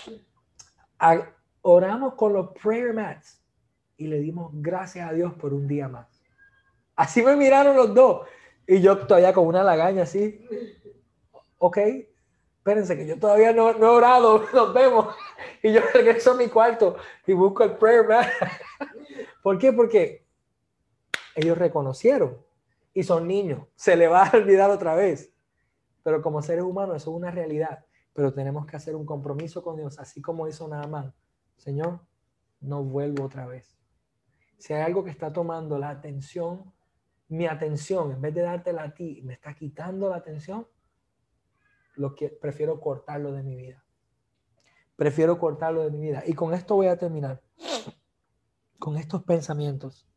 A, oramos con los prayer mats y le dimos gracias a Dios por un día más. Así me miraron los dos. Y yo todavía con una lagaña así. Ok. Espérense que yo todavía no, no he orado, nos vemos. Y yo regreso a mi cuarto y busco el prayer mat. ¿Por qué? Porque ellos reconocieron y son niños. Se le va a olvidar otra vez. Pero como seres humanos eso es una realidad. Pero tenemos que hacer un compromiso con Dios, así como hizo Naamán. Señor, no vuelvo otra vez. Si hay algo que está tomando la atención, mi atención, en vez de dártela a ti, me está quitando la atención, lo que prefiero cortarlo de mi vida. Prefiero cortarlo de mi vida. Y con esto voy a terminar. Con estos pensamientos.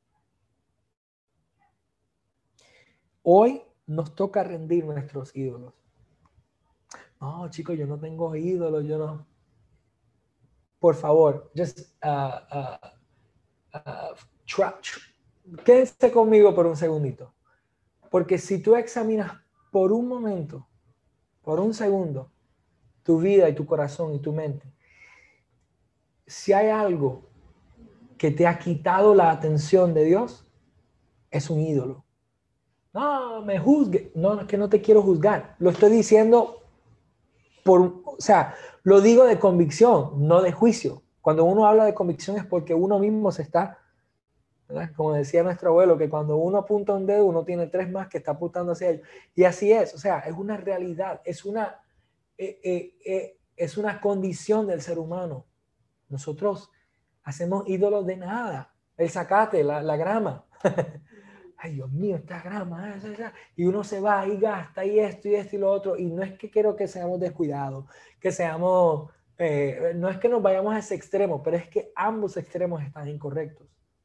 Hoy nos toca rendir nuestros ídolos. No, chicos, yo no tengo ídolos, yo no. Por favor, just uh, uh, uh, try, try. Quédense conmigo por un segundito. Porque si tú examinas por un momento, por un segundo, tu vida y tu corazón y tu mente, si hay algo que te ha quitado la atención de Dios, es un ídolo. No, me juzgue. No, es que no te quiero juzgar. Lo estoy diciendo por, o sea, lo digo de convicción, no de juicio. Cuando uno habla de convicción es porque uno mismo se está, ¿verdad? Como decía nuestro abuelo, que cuando uno apunta un dedo, uno tiene tres más que está apuntando hacia ellos. Y así es, o sea, es una realidad, es una, eh, eh, eh, es una condición del ser humano. Nosotros hacemos ídolos de nada. El zacate, la, la grama. Ay, Dios mío, esta grama. Y uno se va y gasta y esto y esto y lo otro. Y no es que quiero que seamos descuidados, que seamos, eh, no es que nos vayamos a ese extremo, pero es que ambos extremos están incorrectos.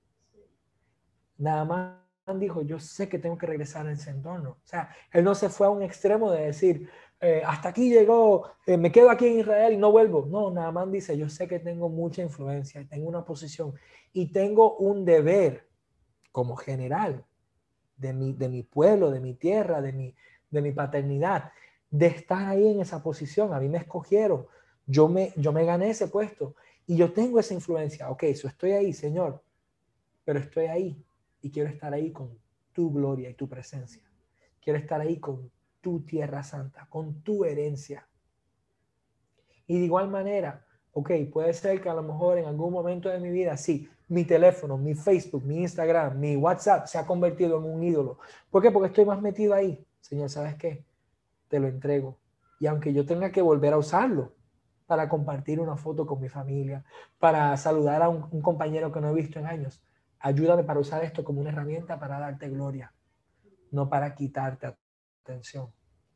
Nada más dijo, yo sé que tengo que regresar a ese entorno. O sea, él no se fue a un extremo de decir, eh, hasta aquí llegó, eh, me quedo aquí en Israel y no vuelvo. No, nada más dice, yo sé que tengo mucha influencia, tengo una posición y tengo un deber como general de mi, de mi pueblo, de mi tierra, de mi, de mi paternidad, de estar ahí en esa posición. A mí me escogieron, yo me, yo me gané ese puesto y yo tengo esa influencia. Ok, so estoy ahí, Señor, pero estoy ahí y quiero estar ahí con tu gloria y tu presencia. Quiero estar ahí con tu tierra santa, con tu herencia. Y de igual manera, ok, puede ser que a lo mejor en algún momento de mi vida, sí, mi teléfono, mi Facebook, mi Instagram, mi WhatsApp se ha convertido en un ídolo. ¿Por qué? Porque estoy más metido ahí. Señor, ¿sabes qué? Te lo entrego. Y aunque yo tenga que volver a usarlo, para compartir una foto con mi familia, para saludar a un, un compañero que no he visto en años. Ayúdame para usar esto como una herramienta para darte gloria, no para quitarte atención.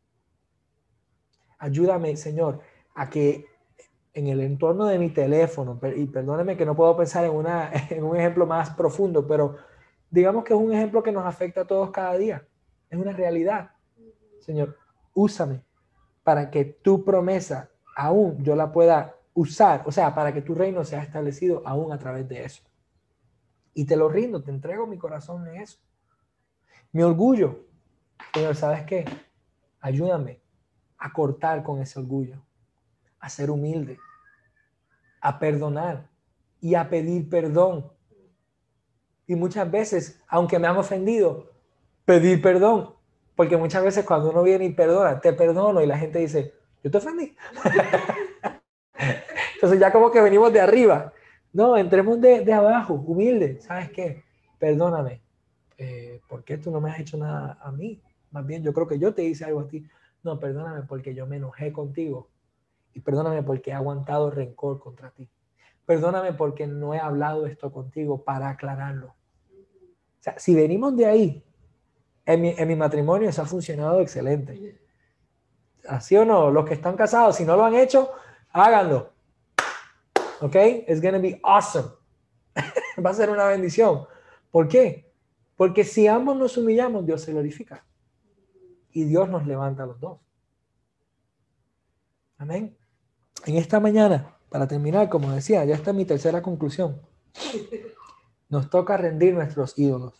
Ayúdame, Señor, a que en el entorno de mi teléfono, y perdóneme que no puedo pensar en, una, en un ejemplo más profundo, pero digamos que es un ejemplo que nos afecta a todos cada día. Es una realidad. Señor, úsame para que tu promesa aún yo la pueda usar, o sea, para que tu reino sea establecido aún a través de eso. Y te lo rindo, te entrego mi corazón en eso. Mi orgullo, Señor, ¿sabes qué? Ayúdame a cortar con ese orgullo, a ser humilde, a perdonar y a pedir perdón. Y muchas veces, aunque me han ofendido, pedir perdón. Porque muchas veces cuando uno viene y perdona, te perdono y la gente dice, yo te ofendí. Entonces ya como que venimos de arriba. No, entremos de, de abajo, humilde. ¿Sabes qué? Perdóname. Eh, ¿Por qué tú no me has hecho nada a mí? Más bien, yo creo que yo te hice algo a ti. No, perdóname porque yo me enojé contigo. Y perdóname porque he aguantado rencor contra ti. Perdóname porque no he hablado esto contigo para aclararlo. O sea, si venimos de ahí, en mi, en mi matrimonio eso ha funcionado excelente. ¿Así o no? Los que están casados, si no lo han hecho, háganlo. ¿Ok? It's going to be awesome. Va a ser una bendición. ¿Por qué? Porque si ambos nos humillamos, Dios se glorifica. Y Dios nos levanta a los dos. Amén. En esta mañana, para terminar, como decía, ya está mi tercera conclusión. Nos toca rendir nuestros ídolos.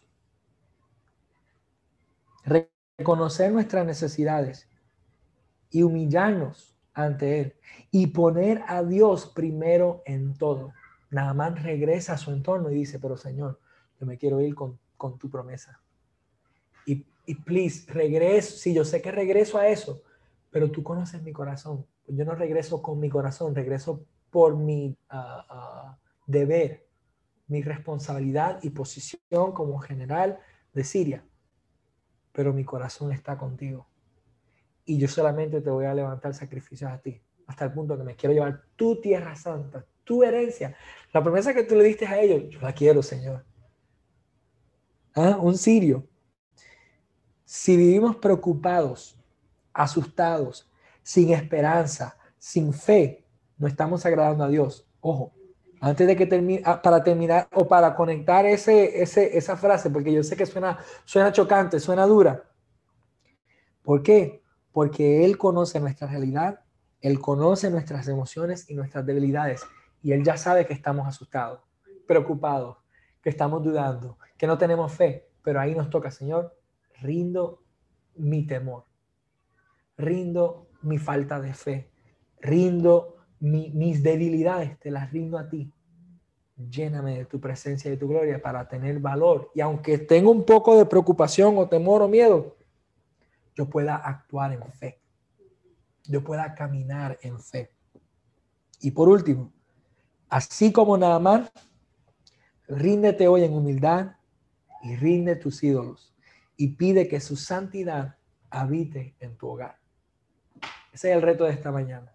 Reconocer nuestras necesidades y humillarnos ante Él y poner a Dios primero en todo. Naamán regresa a su entorno y dice, pero Señor, yo me quiero ir con, con tu promesa. Y, y please, regreso, sí, yo sé que regreso a eso, pero tú conoces mi corazón. Yo no regreso con mi corazón, regreso por mi uh, uh, deber, mi responsabilidad y posición como general de Siria. Pero mi corazón está contigo. Y yo solamente te voy a levantar sacrificios a ti, hasta el punto que me quiero llevar tu tierra santa, tu herencia. La promesa que tú le diste a ellos, yo la quiero, Señor. ¿Ah? Un sirio. Si vivimos preocupados, asustados, sin esperanza, sin fe, no estamos agradando a Dios. Ojo, antes de que termine, para terminar o para conectar ese, ese, esa frase, porque yo sé que suena, suena chocante, suena dura. ¿Por qué? Porque Él conoce nuestra realidad, Él conoce nuestras emociones y nuestras debilidades, y Él ya sabe que estamos asustados, preocupados, que estamos dudando, que no tenemos fe, pero ahí nos toca, Señor, rindo mi temor, rindo mi falta de fe, rindo mi, mis debilidades, te las rindo a ti. Lléname de tu presencia y de tu gloria para tener valor. Y aunque tenga un poco de preocupación o temor o miedo, yo pueda actuar en fe. Yo pueda caminar en fe. Y por último, así como Naamán, ríndete hoy en humildad y rinde tus ídolos y pide que su santidad habite en tu hogar. Ese es el reto de esta mañana.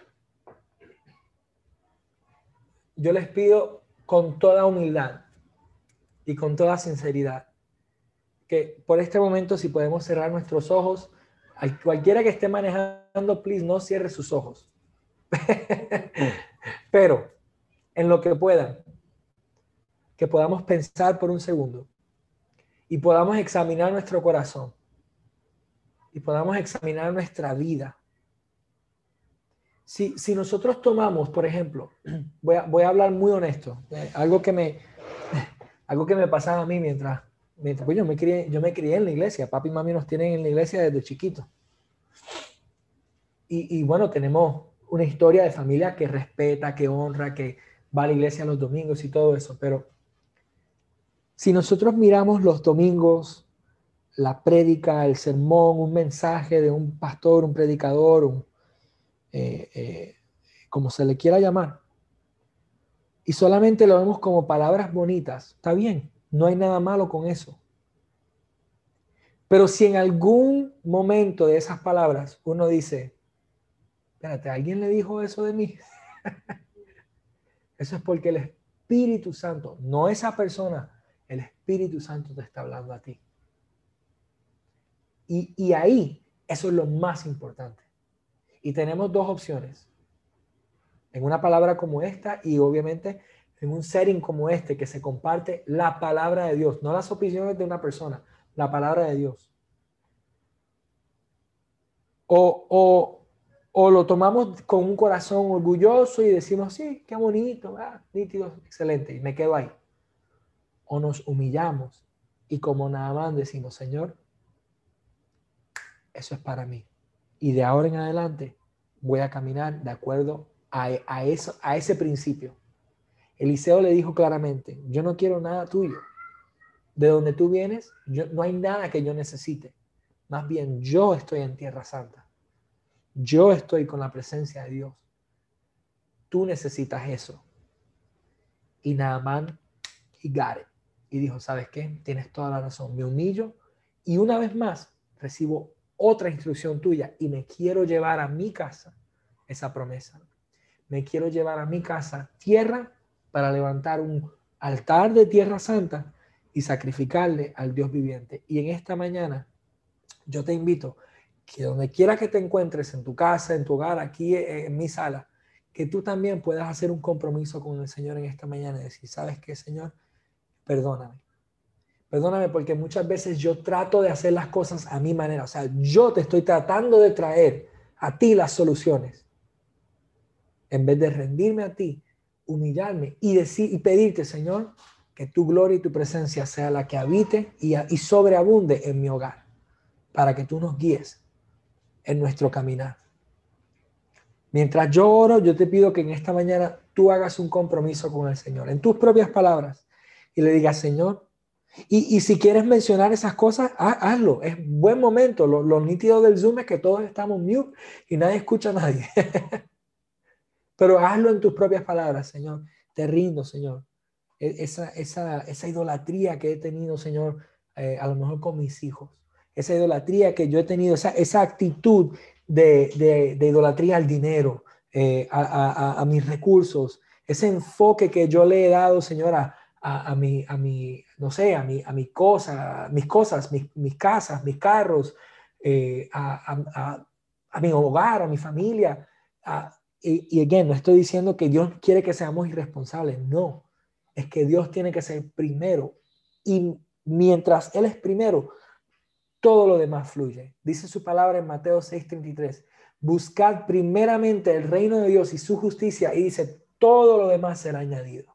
Yo les pido con toda humildad y con toda sinceridad que por este momento, si podemos cerrar nuestros ojos, cualquiera que esté manejando, please, no cierre sus ojos. Pero en lo que puedan, que podamos pensar por un segundo y podamos examinar nuestro corazón y podamos examinar nuestra vida. Si, si nosotros tomamos, por ejemplo, voy a, voy a hablar muy honesto, eh, algo que me, algo que me pasaba a mí mientras, mientras pues yo, me crié, yo me crié en la iglesia, papi y mami nos tienen en la iglesia desde chiquitos. Y, y bueno, tenemos una historia de familia que respeta, que honra, que va a la iglesia los domingos y todo eso, pero si nosotros miramos los domingos, la prédica, el sermón, un mensaje de un pastor, un predicador, un, eh, eh, como se le quiera llamar, y solamente lo vemos como palabras bonitas, está bien, no hay nada malo con eso. Pero si en algún momento de esas palabras uno dice, espérate, ¿alguien le dijo eso de mí? Eso es porque el Espíritu Santo, no esa persona, el Espíritu Santo te está hablando a ti. Y, y ahí, eso es lo más importante. Y tenemos dos opciones. En una palabra como esta y obviamente en un setting como este que se comparte la palabra de Dios, no las opiniones de una persona, la palabra de Dios. O, o, o lo tomamos con un corazón orgulloso y decimos, sí, qué bonito, ah, nítido, excelente, y me quedo ahí. O nos humillamos y como Naamán decimos, Señor, eso es para mí. Y de ahora en adelante voy a caminar de acuerdo a, a, eso, a ese principio. Eliseo le dijo claramente, yo no quiero nada tuyo. De donde tú vienes, yo, no hay nada que yo necesite. Más bien, yo estoy en Tierra Santa. Yo estoy con la presencia de Dios. Tú necesitas eso. Y Naamán, he got it. Y dijo, ¿sabes qué? Tienes toda la razón. Me humillo y una vez más recibo otra instrucción tuya y me quiero llevar a mi casa esa promesa. Me quiero llevar a mi casa tierra para levantar un altar de Tierra Santa y sacrificarle al Dios viviente. Y en esta mañana yo te invito que donde quiera que te encuentres, en tu casa, en tu hogar, aquí en mi sala, que tú también puedas hacer un compromiso con el Señor en esta mañana y decir, ¿sabes qué, Señor? Perdóname. Perdóname porque muchas veces yo trato de hacer las cosas a mi manera. O sea, yo te estoy tratando de traer a ti las soluciones. En vez de rendirme a ti, humillarme y, decir, y pedirte, Señor, que tu gloria y tu presencia sea la que habite y, y sobreabunde en mi hogar, para que tú nos guíes en nuestro caminar. Mientras yo oro, yo te pido que en esta mañana tú hagas un compromiso con el Señor, en tus propias palabras, y le digas, Señor, y, y si quieres mencionar esas cosas, há, hazlo, es buen momento. Lo, lo nítido del Zoom es que todos estamos mute y nadie escucha a nadie. Pero hazlo en tus propias palabras, Señor. Te rindo, Señor. Esa, esa, esa idolatría que he tenido, Señor, eh, a lo mejor con mis hijos. Esa idolatría que yo he tenido, esa, esa actitud de, de, de idolatría al dinero, eh, a, a, a mis recursos. Ese enfoque que yo le he dado, Señor, a, a, a, mi, a mi, no sé, a, mi, a mi cosa, mis cosas, mis, mis casas, mis carros, eh, a, a, a, a mi hogar, a mi familia. A, y, y again, no estoy diciendo que Dios quiere que seamos irresponsables, no. Es que Dios tiene que ser primero. Y mientras Él es primero, todo lo demás fluye. Dice su palabra en Mateo seis treinta y tres. Buscad primeramente el reino de Dios y su justicia. Y dice, todo lo demás será añadido.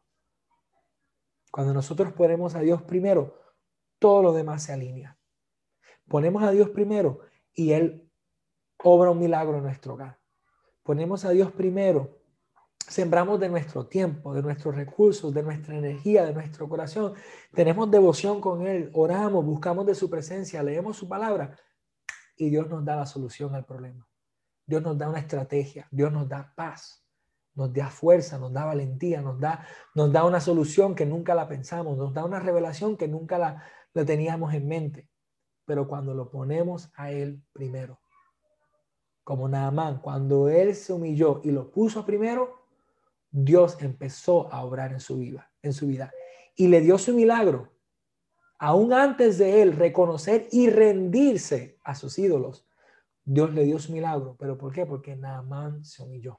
Cuando nosotros ponemos a Dios primero, todo lo demás se alinea. Ponemos a Dios primero y Él obra un milagro en nuestro hogar. Ponemos a Dios primero, sembramos de nuestro tiempo, de nuestros recursos, de nuestra energía, de nuestro corazón. Tenemos devoción con Él, oramos, buscamos de su presencia, leemos su palabra y Dios nos da la solución al problema. Dios nos da una estrategia, Dios nos da paz, nos da fuerza, nos da valentía, nos da, nos da una solución que nunca la pensamos, nos da una revelación que nunca la, la teníamos en mente. Pero cuando lo ponemos a Él primero, como Naamán, cuando Él se humilló y lo puso primero, Dios empezó a obrar en su vida, en su vida y le dio su milagro. Aún antes de él reconocer y rendirse a sus ídolos, Dios le dio su milagro. ¿Pero por qué? Porque Naamán se humilló.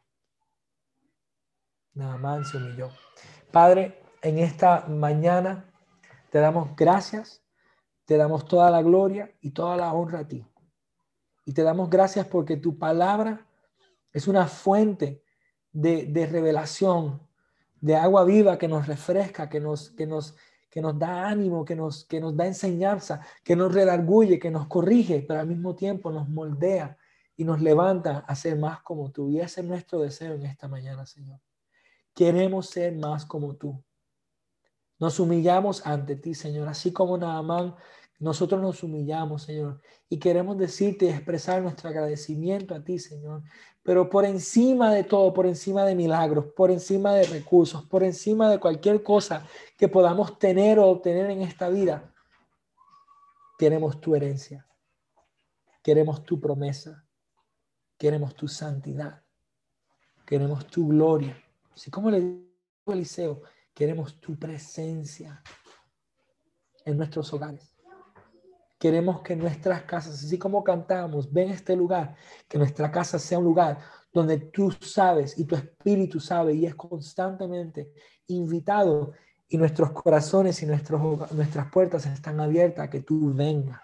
Naamán se humilló. Padre, en esta mañana te damos gracias, te damos toda la gloria y toda la honra a ti. Y te damos gracias porque tu palabra es una fuente de, de revelación, de agua viva que nos refresca, que nos, que nos, que nos da ánimo, que nos, que nos da enseñanza, que nos redarguye, que nos corrige, pero al mismo tiempo nos moldea y nos levanta a ser más como tú. Y ese es nuestro deseo en esta mañana, Señor. Queremos ser más como tú. Nos humillamos ante ti, Señor, así como Naamán, nosotros nos humillamos, Señor, y queremos decirte y expresar nuestro agradecimiento a ti, Señor, pero por encima de todo, por encima de milagros, por encima de recursos, por encima de cualquier cosa que podamos tener o obtener en esta vida, queremos tu herencia, queremos tu promesa, queremos tu santidad, queremos tu gloria. Así como le dijo a Eliseo, queremos tu presencia en nuestros hogares. Queremos que nuestras casas, así como cantamos, ven a este lugar, que nuestra casa sea un lugar donde tú sabes y tu espíritu sabe y es constantemente invitado y nuestros corazones y nuestros, nuestras puertas están abiertas a que tú vengas.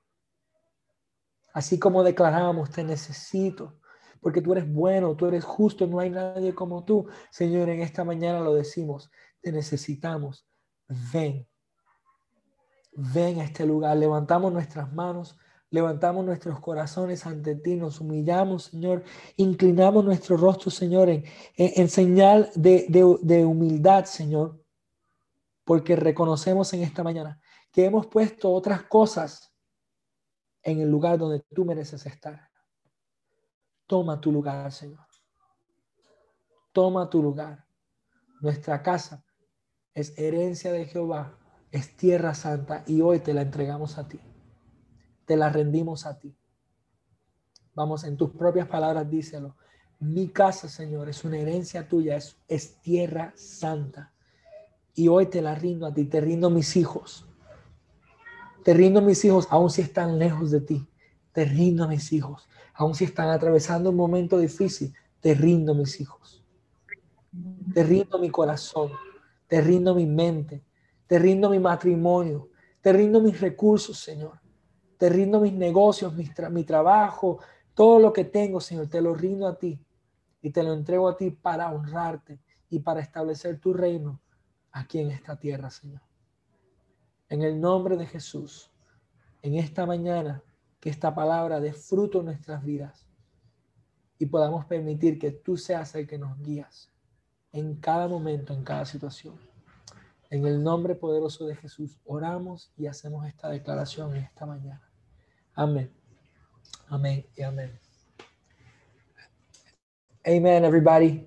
Así como declaramos, te necesito, porque tú eres bueno, tú eres justo, no hay nadie como tú. Señor, en esta mañana lo decimos, te necesitamos. Ven, ven a este lugar, levantamos nuestras manos, levantamos nuestros corazones ante ti, nos humillamos, Señor, inclinamos nuestro rostro, Señor, en, en, en señal de, de, de humildad, Señor, porque reconocemos en esta mañana que hemos puesto otras cosas en el lugar donde tú mereces estar. Toma tu lugar, Señor. Toma tu lugar. Nuestra casa es herencia de Jehová, es tierra santa y hoy te la entregamos a ti. Te la rendimos a ti. Vamos, en tus propias palabras, díselo. Mi casa, Señor, es una herencia tuya, es, es tierra santa. Y hoy te la rindo a ti, te rindo mis hijos. Te rindo mis hijos, aun si están lejos de ti. Te rindo mis hijos, aun si están atravesando un momento difícil. Te rindo mis hijos. Te rindo mi corazón, te rindo mi mente, te rindo mi matrimonio, te rindo mis recursos, Señor. Te rindo mis negocios, mi, tra mi trabajo, todo lo que tengo, Señor, te lo rindo a ti y te lo entrego a ti para honrarte y para establecer tu reino aquí en esta tierra, Señor. En el nombre de Jesús, en esta mañana, que esta palabra dé fruto en nuestras vidas y podamos permitir que tú seas el que nos guías en cada momento, en cada situación. En el nombre poderoso de Jesús, oramos y hacemos esta declaración en esta mañana. Amén. Amén y amén. Amen, everybody.